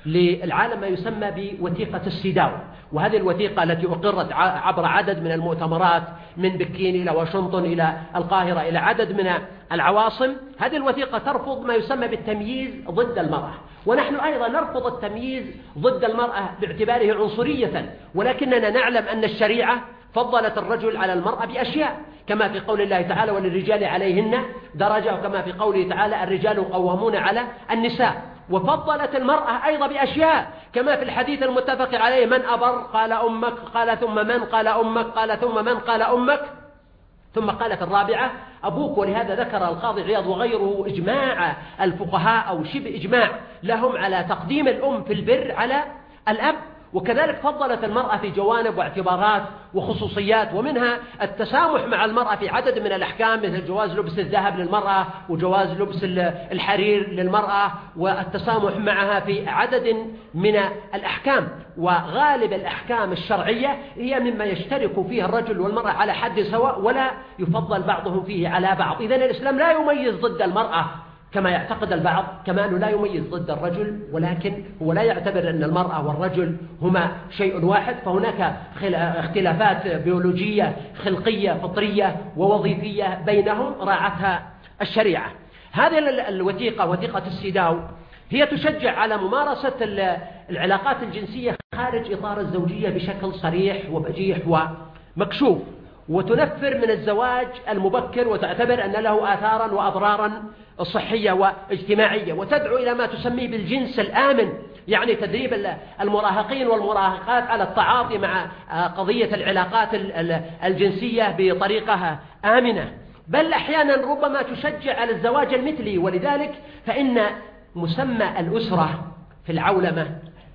A: للعالم ما يسمى بوثيقة السيداو، وهذه الوثيقة التي أقرت عبر عدد من المؤتمرات من بكين إلى واشنطن إلى القاهرة إلى عدد من العواصم. هذه الوثيقة ترفض ما يسمى بالتمييز ضد المرأة، ونحن أيضا نرفض التمييز ضد المرأة باعتباره عنصرية، ولكننا نعلم أن الشريعة فضلت الرجل على المرأة بأشياء، كما في قول الله تعالى وللرجال عليهن درجة، وكما في قوله تعالى الرجال قوامون على النساء. وفضلت المرأة أيضا بأشياء، كما في الحديث المتفق عليه من أبر قال أمك، قال ثم من قال أمك، قال ثم من قال أمك، ثم قال في الرابعة أبوك. ولهذا ذكر القاضي عياض وغيره إجماع الفقهاء أو شبه إجماع لهم على تقديم الأم في البر على الأب. وكذلك فضلت المرأة في جوانب واعتبارات وخصوصيات، ومنها التسامح مع المرأة في عدد من الأحكام، مثل جواز لبس الذهب للمرأة وجواز لبس الحرير للمرأة، والتسامح معها في عدد من الأحكام. وغالب الأحكام الشرعية هي مما يشترك فيها الرجل والمرأة على حد سواء، ولا يفضل بعضهم فيه على بعض. إذن الإسلام لا يميز ضد المرأة كما يعتقد البعض، كما أنه لا يميز ضد الرجل، ولكن هو لا يعتبر أن المرأة والرجل هما شيء واحد، فهناك اختلافات بيولوجية خلقية فطرية ووظيفية بينهم راعتها الشريعة. هذه الوثيقة وثيقة السيداو هي تشجع على ممارسة العلاقات الجنسية خارج إطار الزوجية بشكل صريح وبجيح ومكشوف، وتنفر من الزواج المبكر، وتعتبر أن له آثارا وأضرارا صحية واجتماعية، وتدعو إلى ما تسميه بالجنس الآمن، يعني تدريب المراهقين والمراهقات على التعاطي مع قضية العلاقات الجنسية بطريقة آمنة، بل أحيانا ربما تشجع على الزواج المثلي. ولذلك فإن مسمى الأسرة في العولمة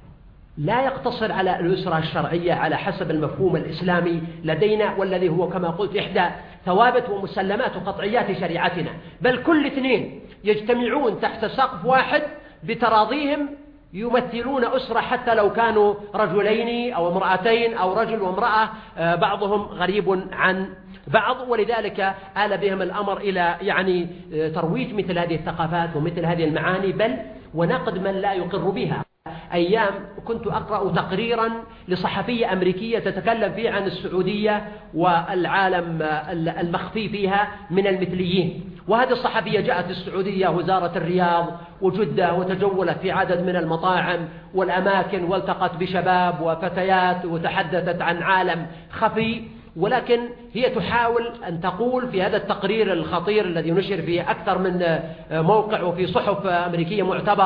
A: لا يقتصر على الأسرة الشرعية على حسب المفهوم الإسلامي لدينا، والذي هو كما قلت إحدى ثوابت ومسلمات وقطعيات شريعتنا، بل كل اثنين يجتمعون تحت سقف واحد بتراضيهم يمثلون أسرة، حتى لو كانوا رجلين أو امرأتين أو رجل وامرأة بعضهم غريب عن بعض. ولذلك آل بهم الأمر إلى يعني ترويج مثل هذه الثقافات ومثل هذه المعاني، بل ونقد من لا يقر بها. أيام كنت أقرأ تقريرا لصحفية أمريكية تتكلم فيه عن السعودية والعالم المخفي فيها من المثليين، وهذه الصحفية جاءت السعودية وزارة الرياض وجدة وتجولت في عدد من المطاعم والأماكن، والتقت بشباب وفتيات وتحدثت عن عالم خفي. ولكن هي تحاول أن تقول في هذا التقرير الخطير الذي نشر في أكثر من موقع وفي صحف أمريكية معتبرة،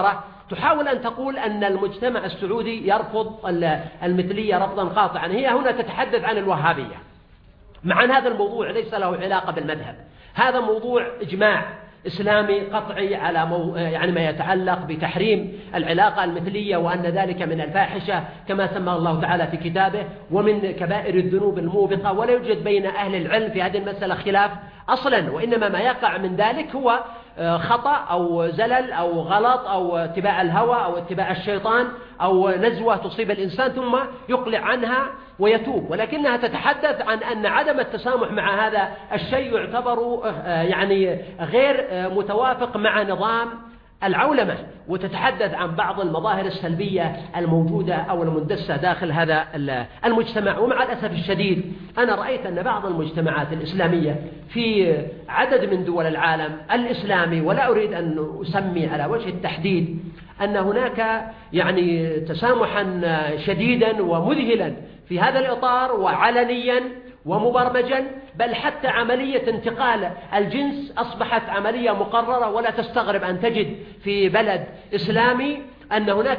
A: تحاول أن تقول أن المجتمع السعودي يرفض المثلية رفضا قاطعا. هي هنا تتحدث عن الوهابية، مع أن هذا الموضوع ليس له علاقة بالمذهب، هذا موضوع إجماع إسلامي قطعي على يعني ما يتعلق بتحريم العلاقة المثلية، وأن ذلك من الفاحشة كما سمى الله تعالى في كتابه ومن كبائر الذنوب الموبقة، ولا يوجد بين أهل العلم في هذه المسألة خلاف أصلا، وإنما ما يقع من ذلك هو خطأ أو زلل أو غلط أو اتباع الهوى أو اتباع الشيطان أو نزوة تصيب الإنسان ثم يقلع عنها ويتوب، ولكنها تتحدث عن أن عدم التسامح مع هذا الشيء يعتبر يعني غير متوافق مع نظام العولمة، وتتحدث عن بعض المظاهر السلبية الموجودة أو المندسة داخل هذا المجتمع. ومع الأسف الشديد أنا رأيت أن بعض المجتمعات الإسلامية في عدد من دول العالم الإسلامي، ولا أريد أن أسمي على وجه التحديد، أن هناك يعني تسامحا شديدا ومذهلا في هذا الإطار وعلنيا ومبرمجا، بل حتى عملية انتقال الجنس أصبحت عملية مقررة، ولا تستغرب أن تجد في بلد إسلامي أن هناك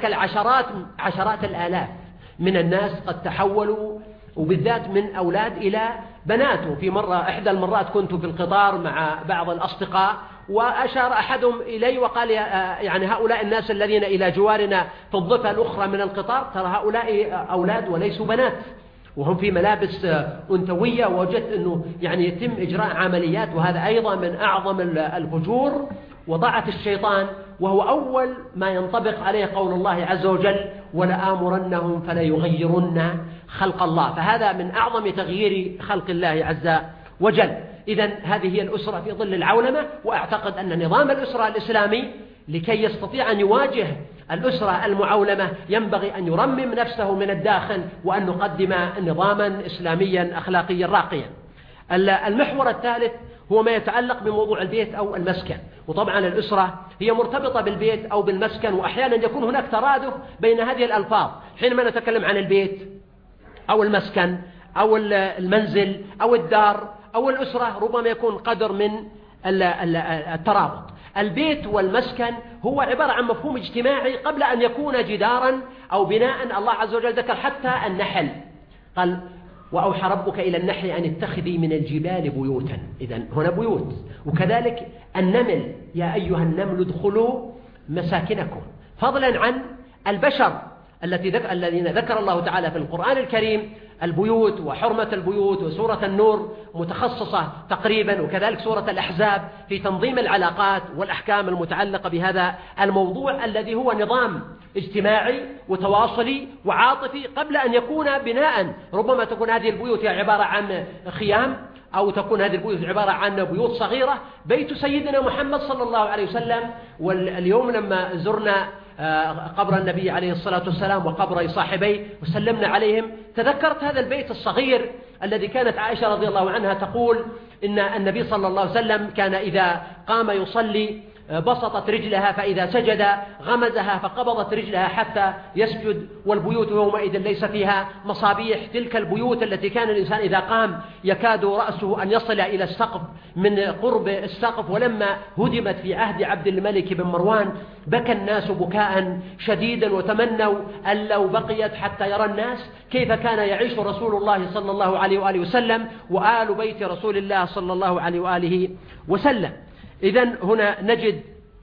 A: عشرات الآلاف من الناس قد تحولوا، وبالذات من أولاد إلى بنات. وفي إحدى المرات كنت في القطار مع بعض الأصدقاء، وأشار أحدهم إلي وقال يعني هؤلاء الناس الذين إلى جوارنا في الضفة الأخرى من القطار ترى هؤلاء أولاد وليسوا بنات، وهم في ملابس أنثوية، ووجدت أنه يعني يتم إجراء عمليات، وهذا أيضا من أعظم الفجور وطاعة الشيطان، وهو أول ما ينطبق عليه قول الله عز وجل ولآمرنهم فليغيرن خلق الله، فهذا من أعظم تغيير خلق الله عز وجل. إذن هذه هي الأسرة في ظل العولمة، وأعتقد أن نظام الأسرة الإسلامي لكي يستطيع أن يواجه الأسرة المعولمة ينبغي أن يرمم نفسه من الداخل، وأن نقدم نظاما إسلاميا أخلاقيا راقيا. المحور الثالث هو ما يتعلق بموضوع البيت أو المسكن، وطبعا الأسرة هي مرتبطة بالبيت أو بالمسكن، وأحيانا يكون هناك ترادف بين هذه الألفاظ حينما نتكلم عن البيت أو المسكن أو المنزل أو الدار أو الأسرة، ربما يكون قدر من الترابط. البيت والمسكن هو عبارة عن مفهوم اجتماعي قبل أن يكون جدارا أو بناء. الله عز وجل ذكر حتى النحل، قال وأوحى ربك إلى النحل أن اتخذي من الجبال بيوتا، إذن هنا بيوت. وكذلك النمل يا أيها النمل ادخلوا مساكنكم، فضلا عن البشر الذين ذكر الله تعالى في القرآن الكريم البيوت وحرمة البيوت، وسورة النور متخصصة تقريبا، وكذلك سورة الأحزاب في تنظيم العلاقات والأحكام المتعلقة بهذا الموضوع الذي هو نظام اجتماعي وتواصلي وعاطفي قبل أن يكون بناء. ربما تكون هذه البيوت عبارة عن خيام، أو تكون هذه البيوت عبارة عن بيوت صغيرة. بيت سيدنا محمد صلى الله عليه وسلم، واليوم لما زرنا قبر النبي عليه الصلاة والسلام وقبر صاحبيه وسلمنا عليهم، تذكرت هذا البيت الصغير الذي كانت عائشة رضي الله عنها تقول إن النبي صلى الله عليه وسلم كان إذا قام يصلي بسطت رجلها، فإذا سجد غمزها فقبضت رجلها حتى يسجد، والبيوت يومئذ ليس فيها مصابيح. تلك البيوت التي كان الإنسان إذا قام يكاد رأسه أن يصل إلى السقف من قرب السقف، ولما هدمت في عهد عبد الملك بن مروان بكى الناس بكاء شديدا، وتمنوا أن لو بقيت حتى يرى الناس كيف كان يعيش رسول الله صلى الله عليه وآله وسلم وآل بيت رسول الله صلى الله عليه وآله وسلم. إذن هنا نجد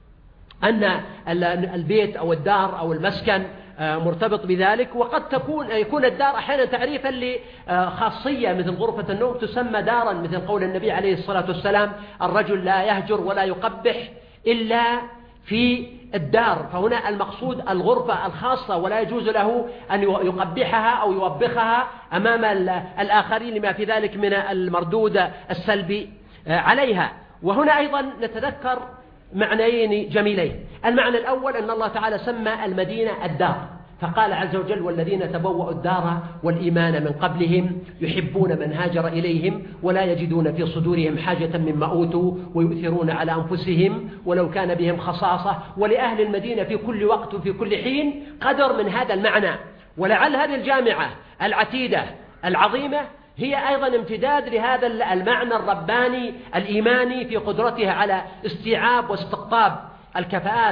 A: أن البيت أو الدار أو المسكن مرتبط بذلك، وقد يكون الدار أحيانا تعريفا لخاصية مثل غرفة النوم تسمى دارا، مثل قول النبي عليه الصلاة والسلام الرجل لا يهجر ولا يقبح إلا في الدار، فهنا المقصود الغرفة الخاصة، ولا يجوز له أن يقبحها أو يوبخها أمام الآخرين لما في ذلك من المردود السلبي عليها. وهنا أيضا نتذكر معنيين جميلين. المعنى الأول أن الله تعالى سمى المدينة الدار، فقال عز وجل والذين تبوأوا الدار والإيمان من قبلهم يحبون من هاجر إليهم ولا يجدون في صدورهم حاجة مما أوتوا ويؤثرون على أنفسهم ولو كان بهم خصاصة. ولأهل المدينة في كل وقت وفي كل حين قدر من هذا المعنى. ولعل هذه الجامعة العتيدة العظيمة هي أيضا امتداد لهذا المعنى الرباني الإيماني في قدرتها على استيعاب واستقطاب الكفاءات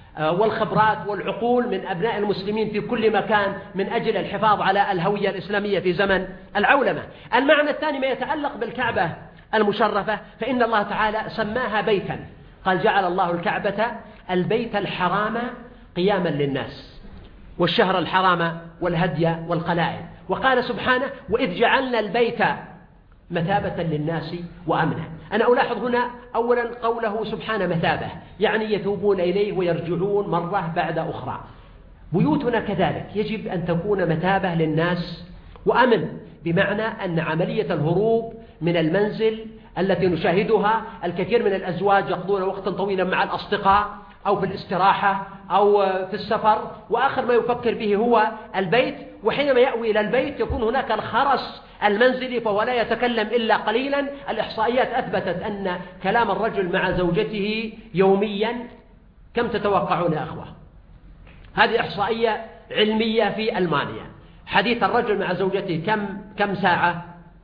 A: والخبرات والعقول من أبناء المسلمين في كل مكان من أجل الحفاظ على الهوية الإسلامية في زمن العولمة. المعنى الثاني ما يتعلق بالكعبة المشرفة، فإن الله تعالى سماها بيتا، قال جعل الله الكعبة البيت الحرام قياما للناس والشهر الحرام والهدي والقلائد، وقال سبحانه وإذ جعلنا البيت مثابة للناس وأمنا. أنا ألاحظ هنا أولا قوله سبحانه مثابة، يعني يتوبون إليه ويرجعون مرة بعد أخرى. بيوتنا كذلك يجب أن تكون مثابة للناس وأمن، بمعنى أن عملية الهروب من المنزل التي نشاهدها الكثير من الأزواج يقضون وقتا طويلا مع الأصدقاء أو في الاستراحة أو في السفر، وآخر ما يفكر به هو البيت، وحينما يأوي إلى البيت يكون هناك الخرس المنزلي فهو لا يتكلم إلا قليلا. الإحصائيات أثبتت أن كلام الرجل مع زوجته يوميا كم تتوقعون يا أخوة؟ هذه إحصائية علمية في ألمانيا. حديث الرجل مع زوجته كم ساعة؟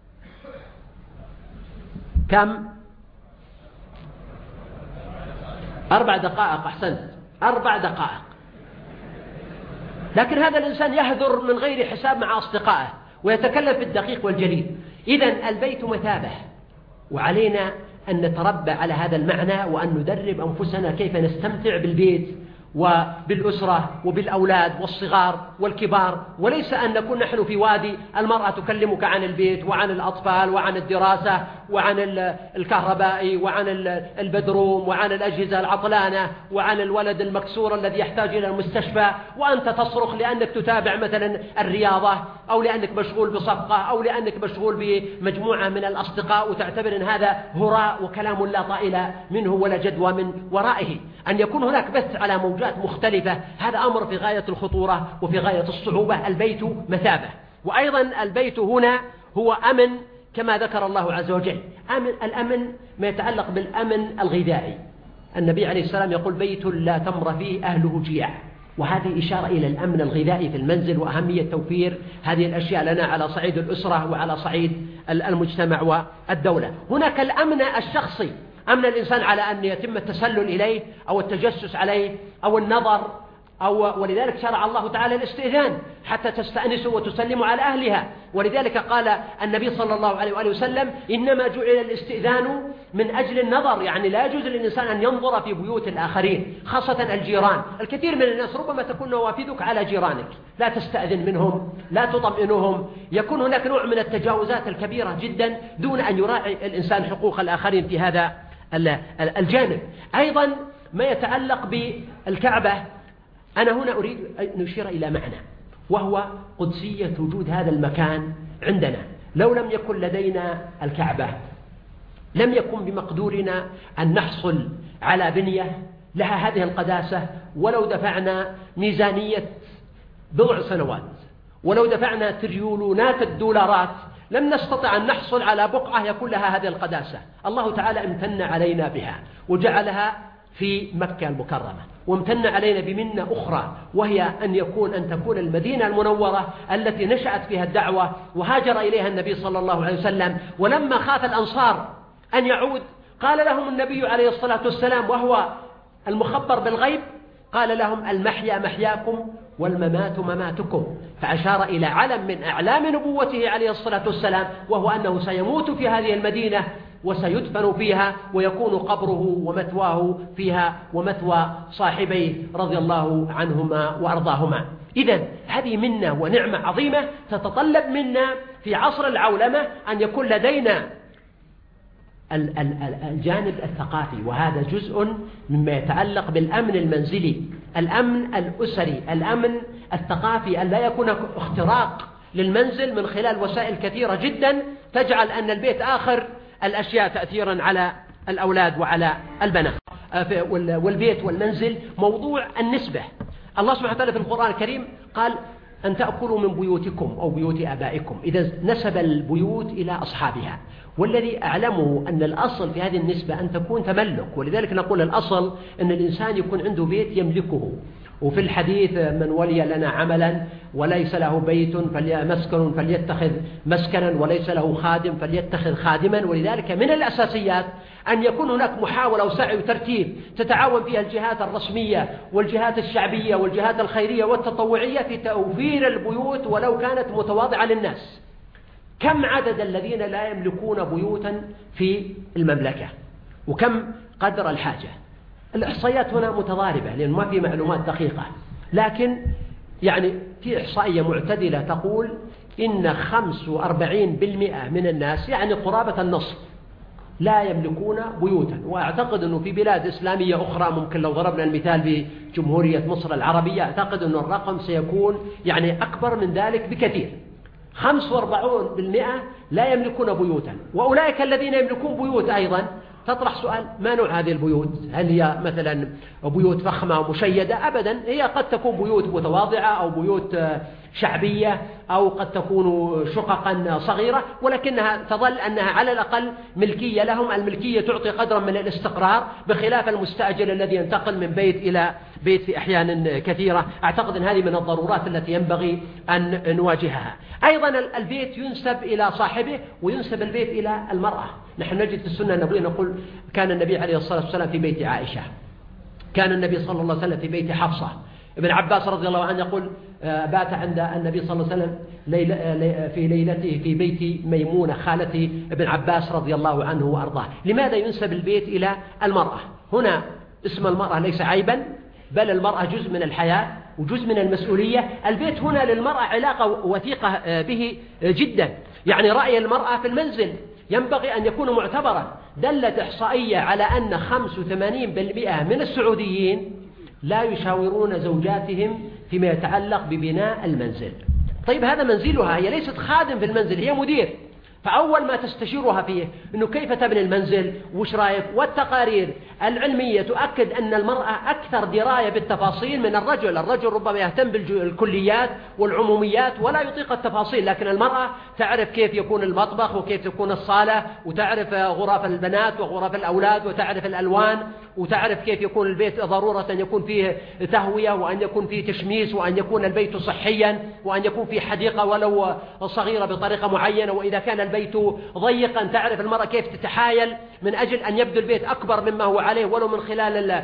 A: كم؟ 4 دقائق. أحسنت، 4 دقائق. لكن هذا الإنسان يهذر من غير حساب مع أصدقائه ويتكلم في الدقيق والجليل. إذن البيت مثابة، وعلينا أن نتربى على هذا المعنى وأن ندرب أنفسنا كيف نستمتع بالبيت وبالأسرة وبالأولاد والصغار والكبار، وليس أن نكون نحن في وادي المرأة تكلمك عن البيت وعن الأطفال وعن الدراسة وعن الكهرباء وعن البدروم وعن الأجهزة العطلانة وعن الولد المكسور الذي يحتاج إلى المستشفى، وأنت تصرخ لأنك تتابع مثلا الرياضة أو لأنك مشغول بصفقة أو لأنك مشغول بمجموعة من الأصدقاء، وتعتبر أن هذا هراء وكلام لا طائل منه ولا جدوى من ورائه. أن يكون هناك بث على موجات مختلفة هذا أمر في غاية الخطورة وفي غاية الصعوبة. البيت مثابة، وأيضا البيت هنا هو أمن كما ذكر الله عز وجل. الأمن ما يتعلق بالأمن الغذائي. النبي عليه السلام يقول بيت لا تمر فيه أهله جياع، وهذه إشارة إلى الأمن الغذائي في المنزل وأهمية توفير هذه الأشياء لنا على صعيد الأسرة وعلى صعيد المجتمع والدولة. هناك الأمن الشخصي، أمن الإنسان على أن يتم التسلل إليه أو التجسس عليه أو النظر ولذلك شرع الله تعالى الاستئذان حتى تستأنسوا وتسلموا على أهلها. ولذلك قال النبي صلى الله عليه وآله وسلم إنما جعل الاستئذان من أجل النظر، يعني لا يجوز للإنسان أن ينظر في بيوت الآخرين خاصة الجيران. الكثير من الناس ربما تكون نوافذك على جيرانك، لا تستأذن منهم، لا تطمئنهم، يكون هناك نوع من التجاوزات الكبيرة جدا دون أن يراعي الإنسان حقوق الآخرين في هذا الجانب. أيضا ما يتعلق بالكعبة، أنا هنا أريد أن أشير إلى معنى، وهو قدسية وجود هذا المكان عندنا. لو لم يكن لدينا الكعبة لم يكن بمقدورنا أن نحصل على بنية لها هذه القداسة، ولو دفعنا ميزانية بضع سنوات ولو دفعنا تريليونات الدولارات لم نستطع أن نحصل على بقعة يكون لها هذه القداسة. الله تعالى امتن علينا بها وجعلها في مكة المكرمة، وامتن علينا بمنة أخرى وهي أن تكون المدينة المنورة التي نشأت فيها الدعوة وهاجر إليها النبي صلى الله عليه وسلم. ولما خاف الأنصار أن يعود قال لهم النبي عليه الصلاة والسلام وهو المخبر بالغيب، قال لهم المحيا محياكم والممات مماتكم، فأشار إلى علم من أعلام نبوته عليه الصلاة والسلام، وهو أنه سيموت في هذه المدينة وسيدفن فيها ويكون قبره ومثواه فيها ومثوى صاحبيه رضي الله عنهما وأرضاهما. إذن هذه منا ونعمة عظيمة تتطلب منا في عصر العولمة أن يكون لدينا الجانب الثقافي، وهذا جزء مما يتعلق بالأمن المنزلي، الأمن الأسري، الأمن الثقافي، أن لا يكون اختراق للمنزل من خلال وسائل كثيرة جدا تجعل أن البيت آخر الأشياء تأثيرا على الأولاد وعلى البنات. والبيت والمنزل موضوع النسبة. الله سبحانه وتعالى في القرآن الكريم قال أن تأكلوا من بيوتكم أو بيوت آبائكم، إذا نسب البيوت إلى أصحابها. والذي أعلمه أن الأصل في هذه النسبة أن تكون تملك، ولذلك نقول الأصل أن الإنسان يكون عنده بيت يملكه، وفي الحديث من ولي لنا عملا وليس له بيت مسكن فليتخذ مسكنا وليس له خادم فليتخذ خادما. ولذلك من الأساسيات أن يكون هناك محاولة وسعي وترتيب تتعاون فيها الجهات الرسمية والجهات الشعبية والجهات الخيرية والتطوعية في توفير البيوت ولو كانت متواضعة للناس. كم عدد الذين لا يملكون بيوتا في المملكة وكم قدر الحاجة؟ الإحصائيات هنا متضاربة لأن ما في معلومات دقيقة، لكن يعني في إحصائية معتدلة تقول إن 45% من الناس يعني قرابة النصف لا يملكون بيوتا. وأعتقد أنه في بلاد إسلامية أخرى ممكن لو ضربنا المثال بجمهورية مصر العربية أعتقد أن الرقم سيكون يعني أكبر من ذلك بكثير. 45% لا يملكون بيوتا. وأولئك الذين يملكون بيوت أيضا تطرح سؤال: ما نوع هذه البيوت؟ هل هي مثلا بيوت فخمة ومشيدة؟ أبدا، هي قد تكون بيوت متواضعة أو بيوت شعبية أو قد تكون شققا صغيرة، ولكنها تظل أنها على الأقل ملكية لهم. الملكية تعطي قدرا من الاستقرار بخلاف المستأجر الذي ينتقل من بيت إلى بيت في أحيان كثيرة. أعتقد أن هذه من الضرورات التي ينبغي أن نواجهها. أيضا البيت ينسب إلى صاحبه وينسب البيت إلى المرأة. نحن نجد في السنة النبوية نقول كان النبي عليه الصلاة والسلام في بيت عائشة، كان النبي صلى الله عليه وسلم في بيت حفصة. ابن عباس رضي الله عنه يقول بات عند النبي صلى الله عليه وسلم في ليلته في بيت ميمونة خالته ابن عباس رضي الله عنه وأرضاه. لماذا ينسب البيت إلى المرأة؟ هنا اسم المرأة ليس عيبا، بل المرأة جزء من الحياة وجزء من المسؤولية. البيت هنا للمرأة علاقة وثيقة به جدا. يعني رأي المرأة في المنزل ينبغي أن يكون معتبرا. دلت إحصائية على أن 85% من السعوديين لا يشاورون زوجاتهم فيما يتعلق ببناء المنزل. طيب هذا منزلها، هي ليست خادم في المنزل، هي مدير. فأول ما تستشيرها فيه أنه كيف تبني المنزل وش رأيك، والتقارير العلمية تؤكد أن المرأة أكثر دراية بالتفاصيل من الرجل. الرجل ربما يهتم بالكليات والعموميات ولا يطيق التفاصيل، لكن المرأة تعرف كيف يكون المطبخ وكيف تكون الصالة، وتعرف غرف البنات وغرف الأولاد، وتعرف الألوان، وتعرف كيف يكون البيت ضرورة أن يكون فيه تهوية وأن يكون فيه تشميس وأن يكون البيت صحيا وأن يكون فيه حديقة ولو صغيرة بطريقة معينة. وإذا كان البيت ضيقا تعرف المرأة كيف تتحايل من أجل أن يبدو البيت أكبر مما هو عليه ولو من خلال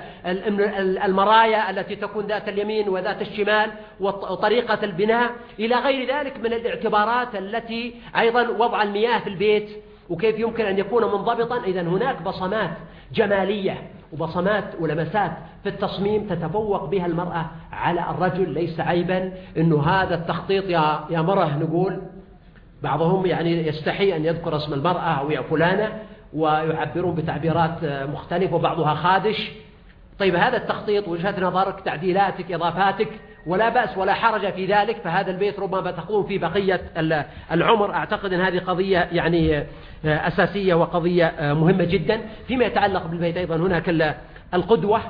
A: المرايا التي تكون ذات اليمين وذات الشمال وطريقة البناء إلى غير ذلك من الاعتبارات التي أيضا وضع المياه في البيت وكيف يمكن أن يكون منضبطا. إذن هناك بصمات جمالية وبصمات ولمسات في التصميم تتفوق بها المرأة على الرجل. ليس عيبا أنه هذا التخطيط يا مرة نقول، بعضهم يعني يستحي أن يذكر اسم المرأة أو يا فلانة ويعبرون بتعبيرات مختلفة وبعضها خادش. طيب هذا التخطيط وجهة نظرك، تعديلاتك، إضافاتك، ولا بأس ولا حرج في ذلك. فهذا البيت ربما تقوم في بقية العمر. أعتقد أن هذه قضية يعني أساسية وقضية مهمة جدا. فيما يتعلق بالبيت أيضا هناك القدوة،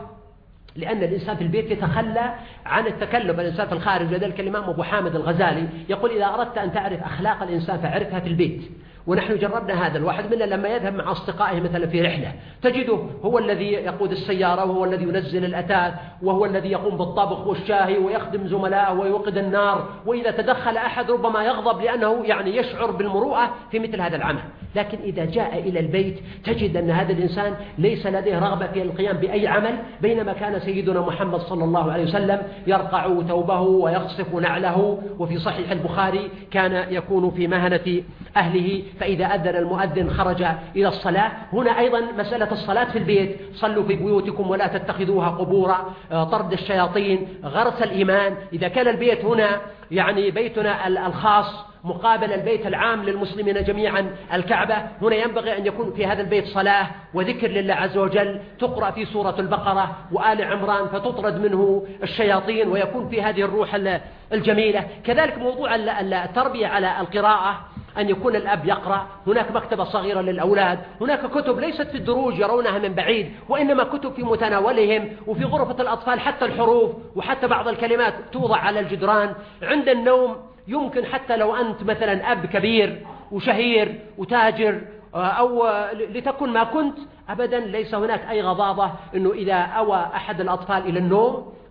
A: لأن الإنسان في البيت يتخلى عن التكلف. الإنسان في الخارج، لذلك الإمام أبو حامد الغزالي يقول إذا أردت أن تعرف أخلاق الإنسان فاعرفها في البيت. ونحن جربنا هذا. الواحد منا لما يذهب مع أصدقائه مثلا في رحلة تجده هو الذي يقود السيارة وهو الذي ينزل الأثاث وهو الذي يقوم بالطبخ والشاهي ويخدم زملائه ويوقد النار. وإذا تدخل أحد ربما يغضب لأنه يعني يشعر بالمروءة في مثل هذا العمل. لكن إذا جاء إلى البيت تجد أن هذا الإنسان ليس لديه رغبة في القيام بأي عمل، بينما كان سيدنا محمد صلى الله عليه وسلم يرقع ثوبه ويخصف نعله. وفي صحيح البخاري كان يكون في مهنة أهله، فإذا أذن المؤذن خرج إلى الصلاة. هنا أيضا مسألة الصلاة في البيت، صلوا في بيوتكم ولا تتخذوها قبورا، طرد الشياطين، غرس الإيمان. إذا كان البيت هنا يعني بيتنا الخاص مقابل البيت العام للمسلمين جميعا الكعبة، هنا ينبغي أن يكون في هذا البيت صلاة وذكر لله عز وجل، تقرأ في سورة البقرة وآل عمران فتطرد منه الشياطين ويكون في هذه الروح الجميلة. كذلك موضوع التربية على القراءة، أن يكون الأب يقرأ. هناك مكتبة صغيرة للأولاد، هناك كتب ليست في الدروج يرونها من بعيد وإنما كتب في متناولهم، وفي غرفة الأطفال حتى الحروف وحتى بعض الكلمات توضع على الجدران. عند النوم يمكن حتى لو أنت مثلا أب كبير وشهير وتاجر أو لتكن ما كنت، أبدا ليس هناك أي غضاضة أنه إذا أوى أحد الأطفال إلى النوم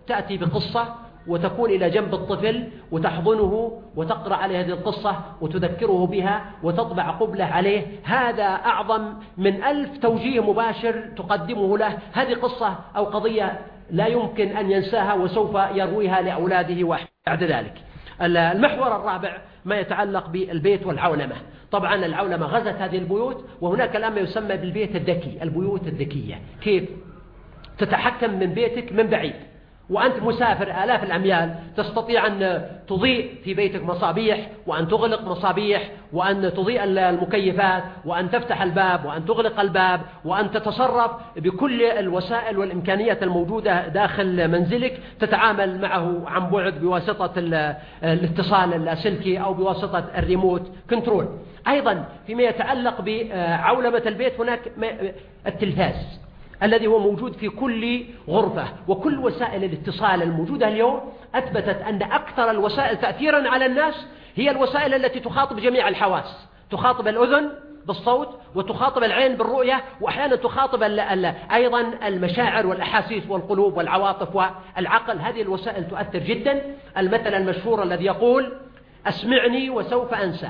A: تأتي بقصة وتكون إلى جنب الطفل وتحضنه وتقرأ عليه هذه القصة وتذكره بها وتطبع قبلة عليه. هذا أعظم من 1000 توجيه مباشر تقدمه له. هذه قصة أو قضية لا يمكن أن ينساها وسوف يرويها لأولاده بعد ذلك. المحور الرابع ما يتعلق بالبيت والعولمة. طبعا العولمة غزت هذه البيوت، وهناك الآن ما يسمى بالبيت الذكي، البيوت الذكية. كيف تتحكم من بيتك من بعيد وأنت مسافر آلاف الأميال، تستطيع أن تضيء في بيتك مصابيح، وأن تغلق مصابيح، وأن تضيء المكيفات، وأن تفتح الباب، وأن تغلق الباب، وأن تتصرف بكل الوسائل والإمكانيات الموجودة داخل منزلك، تتعامل معه عن بعد بواسطة الاتصال اللاسلكي أو بواسطة الريموت كنترول. أيضا فيما يتعلق بعولمة البيت هناك التلفاز الذي هو موجود في كل غرفة، وكل وسائل الاتصال الموجودة اليوم أثبتت أن أكثر الوسائل تأثيرا على الناس هي الوسائل التي تخاطب جميع الحواس، تخاطب الأذن بالصوت، وتخاطب العين بالرؤية، وأحيانا تخاطب أيضا المشاعر والأحاسيس والقلوب والعواطف والعقل. هذه الوسائل تؤثر جدا. المثل المشهور الذي يقول: أسمعني وسوف أنسى،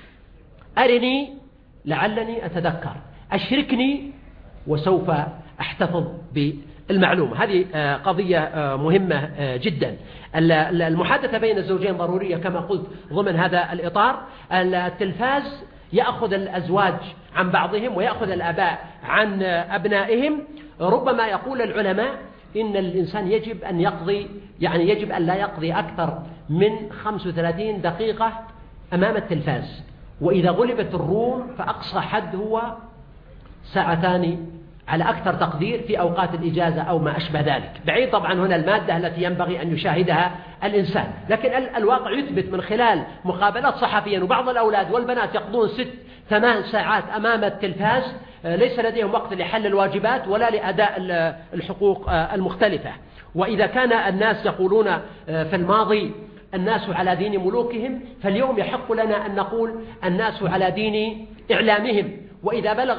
A: أرني لعلني أتذكر، أشركني وسوف أحتفظ بالمعلومة. هذه قضية مهمة جدا. المحادثة بين الزوجين ضرورية كما قلت ضمن هذا الإطار. التلفاز يأخذ الأزواج عن بعضهم ويأخذ الآباء عن أبنائهم. ربما يقول العلماء إن الإنسان يجب أن يقضي، يعني يجب أن لا يقضي أكثر من 35 دقيقة أمام التلفاز، وإذا غلبت الروم فأقصى حد هو 2 ساعة على أكثر تقدير في أوقات الإجازة أو ما أشبه ذلك، بعيد طبعا هنا المادة التي ينبغي أن يشاهدها الإنسان. لكن الواقع يثبت من خلال مقابلات صحفيا وبعض الأولاد والبنات يقضون 6-8 ساعات أمام التلفاز، ليس لديهم وقت لحل الواجبات ولا لأداء الحقوق المختلفة. وإذا كان الناس يقولون في الماضي الناس على دين ملوكهم، فاليوم يحق لنا أن نقول الناس على دين إعلامهم. وإذا بلغ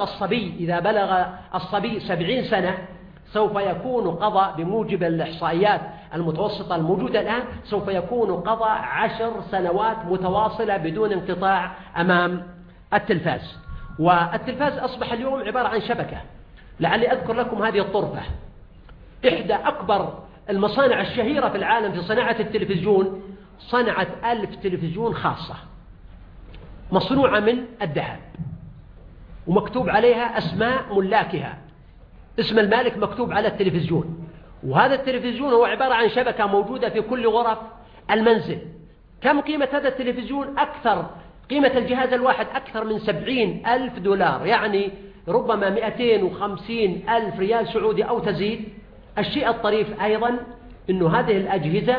A: الصبي 70 سنة سوف يكون قضى بموجب الإحصائيات المتوسطة الموجودة الآن، سوف يكون قضى 10 سنوات متواصلة بدون انقطاع أمام التلفاز. والتلفاز أصبح اليوم عبارة عن شبكة. لعلي أذكر لكم هذه الطرفة: إحدى أكبر المصانع الشهيرة في العالم في صناعة التلفزيون صنعت 1000 تلفزيون خاصة مصنوعة من الذهب، ومكتوب عليها أسماء ملاكها، اسم المالك مكتوب على التلفزيون. وهذا التلفزيون هو عبارة عن شبكة موجودة في كل غرف المنزل. كم قيمة هذا التلفزيون؟ قيمة الجهاز الواحد أكثر من 70,000 دولار، يعني ربما 250,000 ريال سعودي أو تزيد. الشيء الطريف أيضا أنه هذه الأجهزة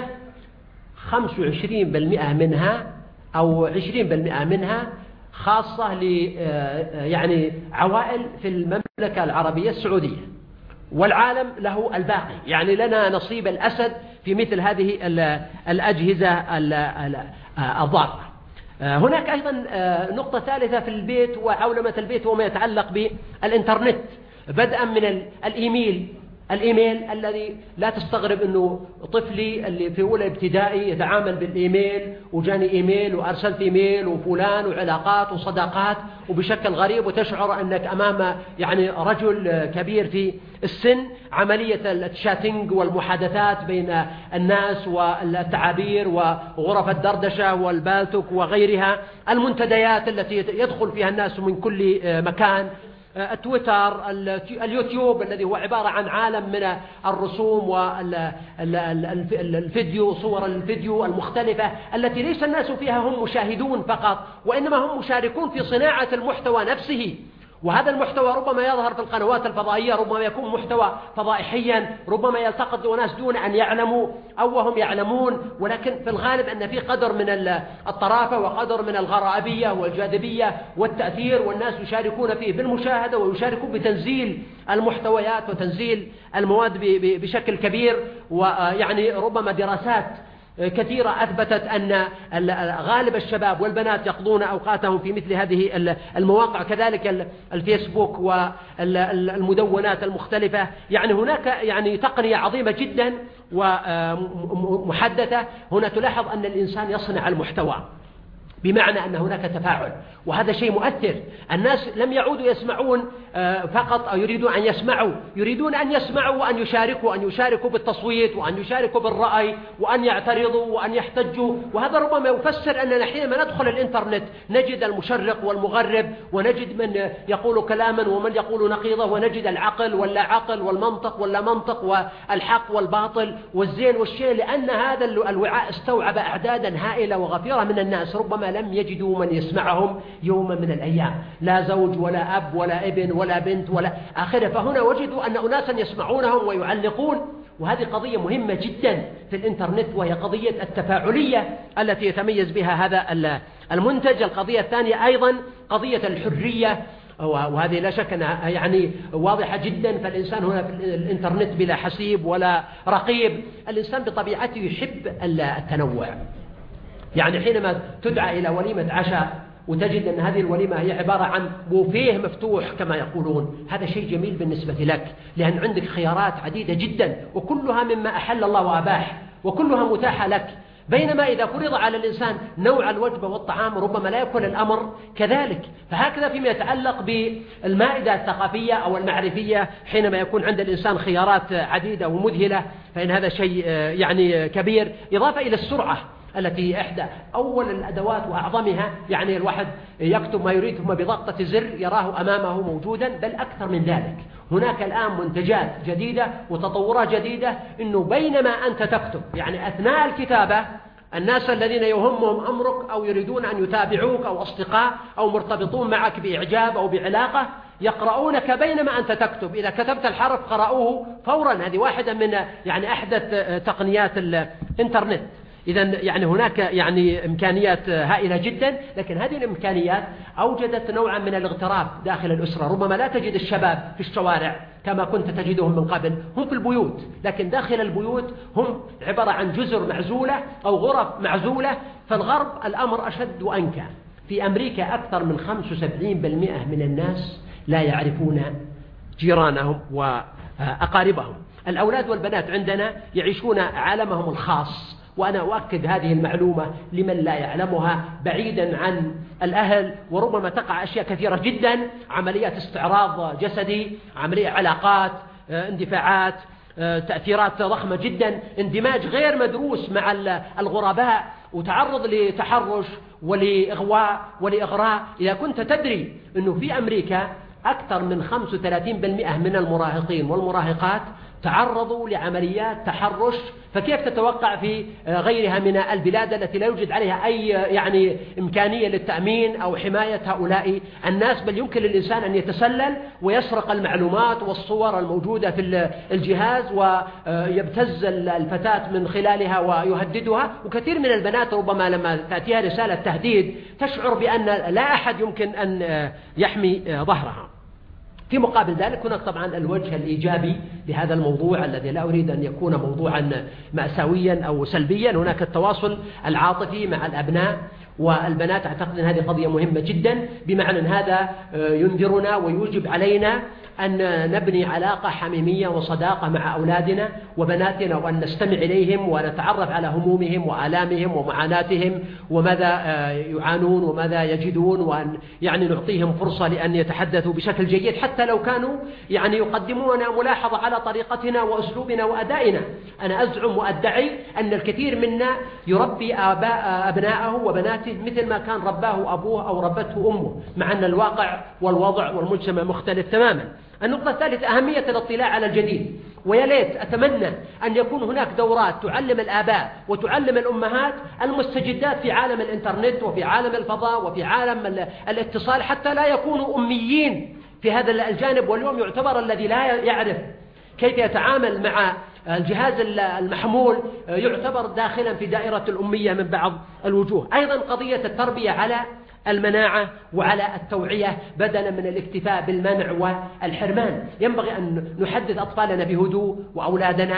A: 25% منها أو 20% منها خاصة يعني عوائل في المملكة العربية السعودية، والعالم له الباقي. يعني لنا نصيب الأسد في مثل هذه الأجهزة الضارة. هناك أيضا نقطة ثالثة في البيت وعولمة البيت وما يتعلق بالإنترنت، بدءا من الإيميل الذي لا تستغرب أنه طفلي اللي في أولى ابتدائي يتعامل بالإيميل، وجاني إيميل وأرسلت إيميل وفلان وعلاقات وصداقات، وبشكل غريب وتشعر أنك أمام يعني رجل كبير في السن. عملية الشاتنج والمحادثات بين الناس والتعابير وغرف الدردشة والبالتوك وغيرها، المنتديات التي يدخل فيها الناس من كل مكان، التويتر، اليوتيوب الذي هو عبارة عن عالم من الرسوم والفيديو، صور الفيديو المختلفة التي ليس الناس فيها هم مشاهدون فقط، وإنما هم مشاركون في صناعة المحتوى نفسه. وهذا المحتوى ربما يظهر في القنوات الفضائية، ربما يكون محتوى فضائحيا، ربما يلتقط ناس دون أن يعلموا أو وهم يعلمون، ولكن في الغالب أن في قدر من الطرافة وقدر من الغرائبية والجاذبية والتأثير، والناس يشاركون فيه بالمشاهدة ويشاركون بتنزيل المحتويات وتنزيل المواد بشكل كبير. ويعني ربما دراسات كثيرة أثبتت أن غالب الشباب والبنات يقضون أوقاتهم في مثل هذه المواقع، كذلك الفيسبوك والمدونات المختلفة. يعني هناك يعني تقنية عظيمة جدا ومحدثة. هنا تلاحظ أن الإنسان يصنع المحتوى، بمعنى أن هناك تفاعل، وهذا شيء مؤثر. الناس لم يعودوا يسمعون فقط أو يريدون أن يسمعوا، يريدون أن يسمعوا وأن يشاركوا بالتصويت، وأن يشاركوا بالرأي، وأن يعترضوا وأن يحتجوا. وهذا ربما يفسر أننا حينما ندخل الإنترنت نجد المشرق والمغرب، ونجد من يقول كلاما ومن يقول نقيضه، ونجد العقل ولا عقل، والمنطق ولا منطق، والحق والباطل، والزين والشيء، لأن هذا الوعاء استوعب أعدادا هائلة وغفيرة من الناس ربما لم يجدوا من يسمعهم يوما من الأيام، لا زوج ولا أب ولا ابن ولا بنت ولا آخره. فهنا وجدوا أن أناسا يسمعونهم ويعلقون، وهذه قضية مهمة جدا في الإنترنت، وهي قضية التفاعلية التي يتميز بها هذا المنتج. القضية الثانية أيضا قضية الحرية، وهذه لا شك أنها يعني واضحة جدا. فالإنسان هنا في الإنترنت بلا حسيب ولا رقيب. الإنسان بطبيعته يحب التنوع. يعني حينما تدعى إلى وليمة عشاء وتجد أن هذه الوليمة هي عبارة عن بوفيه مفتوح كما يقولون، هذا شيء جميل بالنسبة لك، لأن عندك خيارات عديدة جدا، وكلها مما أحل الله وأباح، وكلها متاحة لك. بينما إذا فرض على الإنسان نوع الوجبة والطعام ربما لا يكون الأمر كذلك. فهكذا فيما يتعلق بالمائدة الثقافية أو المعرفية، حينما يكون عند الإنسان خيارات عديدة ومذهلة، فإن هذا شيء يعني كبير. إضافة إلى السرعة التي إحدى أول الأدوات وأعظمها، يعني الواحد يكتب ما يريد ثم بضغطة زر يراه أمامه موجودا، بل أكثر من ذلك. هناك الآن منتجات جديدة وتطورات جديدة، إنه بينما أنت تكتب، يعني أثناء الكتابة، الناس الذين يهمهم أمرك أو يريدون أن يتابعوك أو أصدقاء أو مرتبطون معك بإعجاب أو بعلاقة يقرؤونك بينما أنت تكتب. إذا كتبت الحرف قرأوه فورا. هذه واحدة من يعني أحدث تقنيات الإنترنت. إذن يعني هناك يعني إمكانيات هائلة جدا، لكن هذه الإمكانيات أوجدت نوعا من الاغتراب داخل الأسرة. ربما لا تجد الشباب في الشوارع كما كنت تجدهم من قبل، هم في البيوت، لكن داخل البيوت هم عبارة عن جزر معزولة أو غرف معزولة. فالغرب الأمر أشد وأنكى. في أمريكا أكثر من 75% من الناس لا يعرفون جيرانهم وأقاربهم. الأولاد والبنات عندنا يعيشون عالمهم الخاص، وأنا أؤكد هذه المعلومة لمن لا يعلمها، بعيدا عن الأهل. وربما تقع أشياء كثيرة جدا، عمليات استعراض جسدي، عملية علاقات، اندفاعات، تأثيرات ضخمة جدا، اندماج غير مدروس مع الغرباء، وتعرض لتحرش ولإغواء ولإغراء. إذا كنت تدري أنه في أمريكا أكثر من 35% من المراهقين والمراهقات تعرضوا لعمليات تحرش، فكيف تتوقع في غيرها من البلاد التي لا يوجد عليها أي يعني إمكانية للتأمين أو حماية هؤلاء الناس، بل يمكن للإنسان أن يتسلل ويسرق المعلومات والصور الموجودة في الجهاز ويبتز الفتاة من خلالها ويهددها. وكثير من البنات ربما لما تأتيها رسالة تهديد تشعر بأن لا أحد يمكن أن يحمي ظهرها. في مقابل ذلك هناك طبعا الوجه الإيجابي لهذا الموضوع الذي لا أريد أن يكون موضوعا مأساويا أو سلبيا. هناك التواصل العاطفي مع الأبناء والبنات. أعتقد أن هذه قضية مهمة جدا، بمعنى أن هذا ينذرنا ويوجب علينا أن نبني علاقة حميمية وصداقة مع أولادنا وبناتنا، وأن نستمع إليهم ونتعرف على همومهم وآلامهم ومعاناتهم وماذا يعانون وماذا يجدون، وأن يعني نعطيهم فرصة لأن يتحدثوا بشكل جيد، حتى لو كانوا يعني يقدمون ملاحظة على طريقتنا وأسلوبنا وأدائنا. أنا أزعم وأدعي أن الكثير منا يربي أبناءه وبناته مثل ما كان رباه أبوه أو ربته أمه، مع أن الواقع والوضع والمجتمع مختلف تماما. النقطة الثالثة أهمية الاطلاع على الجديد. ويا ليت أتمنى أن يكون هناك دورات تعلم الآباء وتعلم الأمهات المستجدات في عالم الإنترنت وفي عالم الفضاء وفي عالم الاتصال، حتى لا يكونوا أميين في هذا الجانب. واليوم يعتبر الذي لا يعرف كيف يتعامل مع الجهاز المحمول يعتبر داخلا في دائرة الأمية من بعض الوجوه. أيضا قضية التربية على المناعة وعلى التوعية بدلا من الاكتفاء بالمنع والحرمان. ينبغي أن نحدث أطفالنا بهدوء وأولادنا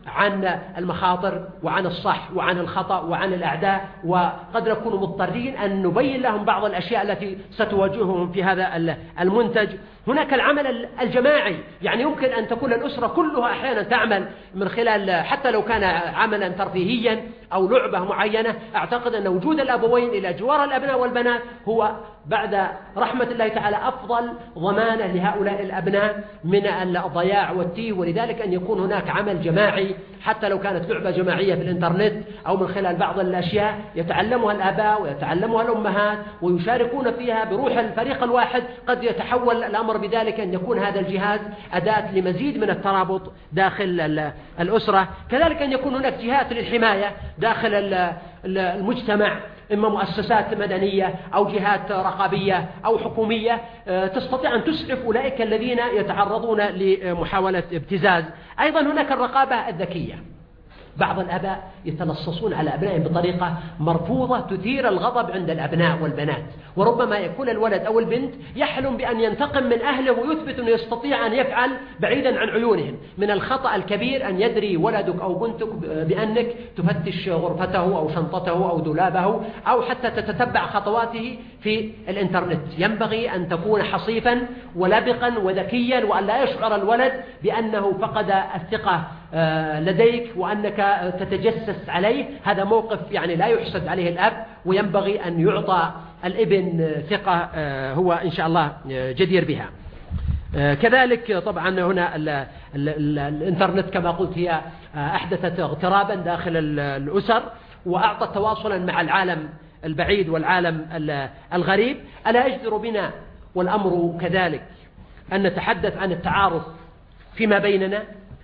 A: عن المخاطر وعن الصح وعن الخطأ وعن الأعداء، وقد نكون مضطرين أن نبين لهم بعض الأشياء التي ستواجههم في هذا المنتج. هناك العمل الجماعي، يعني يمكن أن تكون الأسرة كلها أحيانا تعمل من خلال، حتى لو كان عملا ترفيهيا أو لعبة معينة. أعتقد أن وجود الأبوين إلى جوار الأبناء والبنات هو بعد رحمة الله تعالى أفضل ضمانة لهؤلاء الأبناء من الضياع والتيه. ولذلك أن يكون هناك عمل جماعي، حتى لو كانت لعبة جماعية في الإنترنت أو من خلال بعض الأشياء يتعلمها الآباء ويتعلمها الأمهات ويشاركون فيها بروح الفريق الواحد، قد يتحول الأمر بذلك أن يكون هذا الجهاز أداة لمزيد من الترابط داخل الأسرة. كذلك أن يكون هناك جهات للحماية داخل المجتمع، إما مؤسسات مدنية أو جهات رقابية أو حكومية تستطيع أن تسعف أولئك الذين يتعرضون لمحاولة ابتزاز. أيضا هناك الرقابة الذكية. بعض الآباء يتلصصون على أبنائهم بطريقة مرفوضة تثير الغضب عند الأبناء والبنات، وربما يكون الولد أو البنت يحلم بأن ينتقم من أهله ويثبت أنه يستطيع أن يفعل بعيدا عن عيونهم. من الخطأ الكبير أن يدري ولدك أو بنتك بأنك تفتش غرفته أو شنطته أو دولابه أو حتى تتتبع خطواته في الإنترنت. ينبغي أن تكون حصيفا ولبقا وذكيا، وأن لا يشعر الولد بأنه فقد الثقة لديك وأنك تتجسس عليه. هذا موقف يعني لا يحسد عليه الأب، وينبغي أن يعطى الابن ثقة هو إن شاء الله جدير بها. كذلك طبعا هنا الإنترنت كما قلت هي أحدثت اغترابا داخل الأسر، وأعطت تواصلا مع العالم البعيد والعالم الغريب. ألا يجدر بنا والأمر كذلك أن نتحدث عن التعارف فيما بيننا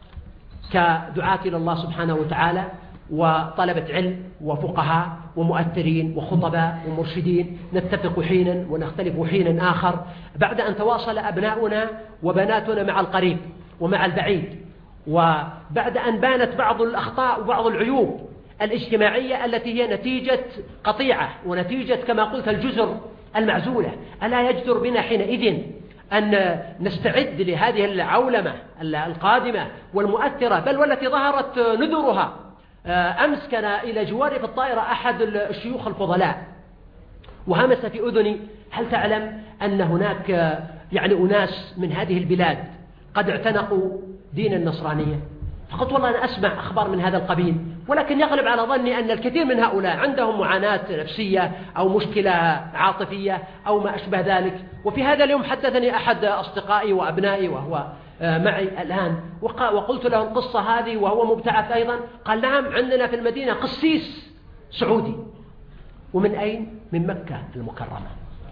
A: كدعاة إلى الله سبحانه وتعالى وطلبة علم وفقهاء ومؤثرين وخطباء ومرشدين، نتفق حينا ونختلف حينا آخر، بعد أن تواصل أبناؤنا وبناتنا مع القريب ومع البعيد، وبعد أن بانت بعض الأخطاء وبعض العيوب الاجتماعية التي هي نتيجة قطيعة ونتيجة كما قلت الجزر المعزولة. ألا يجدر بنا حينئذ أن نستعد لهذه العولمة القادمة والمؤثرة، بل والتي ظهرت نذرها؟ أمس كان إلى جواري في الطائرة أحد الشيوخ الفضلاء وهمس في أذني: هل تعلم أن هناك يعني أناس من هذه البلاد قد اعتنقوا دين النصرانية؟ فقلت والله أنا أسمع أخبار من هذا القبيل، ولكن يغلب على ظني أن الكثير من هؤلاء عندهم معاناة نفسية أو مشكلة عاطفية أو ما أشبه ذلك. وفي هذا اليوم حدثني أحد أصدقائي وأبنائي وهو معي الآن، وقلت له القصة هذه وهو مبتعث أيضا. قال: نعم، عندنا في المدينة قسيس سعودي. ومن أين؟ من مكة المكرمة.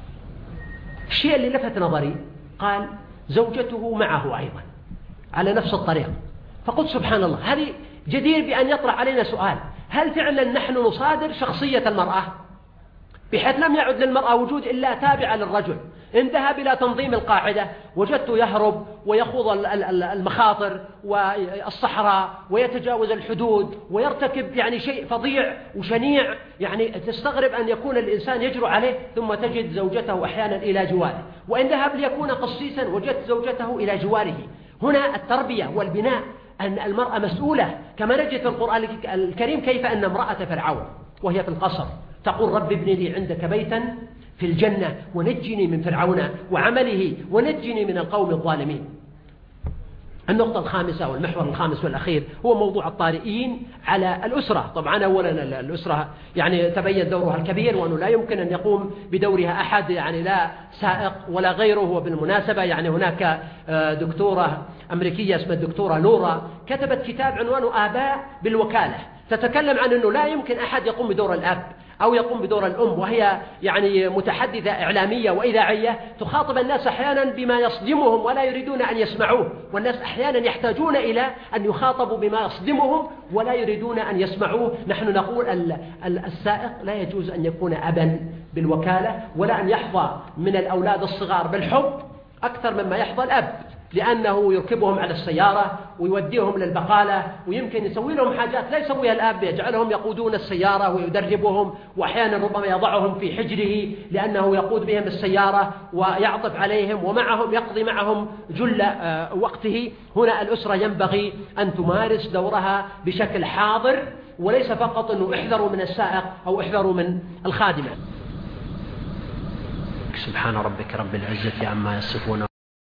A: الشيء اللي لفت نظري قال زوجته معه أيضا على نفس الطريق. فقلت سبحان الله، هذه جدير بأن يطرح علينا سؤال: هل فعلا نحن نصادر شخصية المرأة بحيث لم يعد للمرأة وجود إلا تابعة للرجل؟ إن ذهب إلى تنظيم القاعدة وجدته يهرب ويخوض المخاطر والصحراء ويتجاوز الحدود ويرتكب يعني شيء فظيع وشنيع، يعني تستغرب أن يكون الإنسان يجرؤ عليه، ثم تجد زوجته أحيانا إلى جواره. وإن ذهب ليكون قسيسا وجدت زوجته إلى جواره. هنا التربية والبناء، أن المرأة مسؤولة، كما نجد في القرآن الكريم كيف أن امرأة فرعون وهي في القصر تقول: رب ابن لي عندك بيتا في الجنة ونجني من فرعون وعمله ونجني من القوم الظالمين. النقطة الخامسة والمحور الخامس والأخير هو موضوع الطارئين على الأسرة. طبعا أولا الأسرة يعني تبين دورها الكبير، وأنه لا يمكن أن يقوم بدورها أحد، يعني لا سائق ولا غيره. وبالمناسبة يعني هناك دكتورة أمريكية اسمها الدكتورة نورا كتبت كتاب عنوانه آباء بالوكالة، تتكلم عن أنه لا يمكن أحد يقوم بدور الأب أو يقوم بدور الأم، وهي يعني متحدثة إعلامية وإذاعية تخاطب الناس أحيانا بما يصدمهم ولا يريدون أن يسمعوه، والناس أحيانا يحتاجون إلى أن يخاطبوا بما يصدمهم ولا يريدون أن يسمعوه. نحن نقول السائق لا يجوز أن يكون أبا بالوكالة، ولا أن يحظى من الأولاد الصغار بالحب أكثر مما يحظى الأب. لأنه يركبهم على السيارة ويوديهم للبقالة، ويمكن يسوي لهم حاجات لا يسويها الأب، يجعلهم يقودون السيارة ويدربهم، وأحيانا ربما يضعهم في حجره لأنه يقود بهم السيارة ويعطف عليهم ومعهم يقضي معهم جل وقته. هنا الأسرة ينبغي أن تمارس دورها بشكل حاضر، وليس فقط أنه احذروا من السائق أو احذروا من الخادمة. سبحان ربك رب العزة عما يصفون.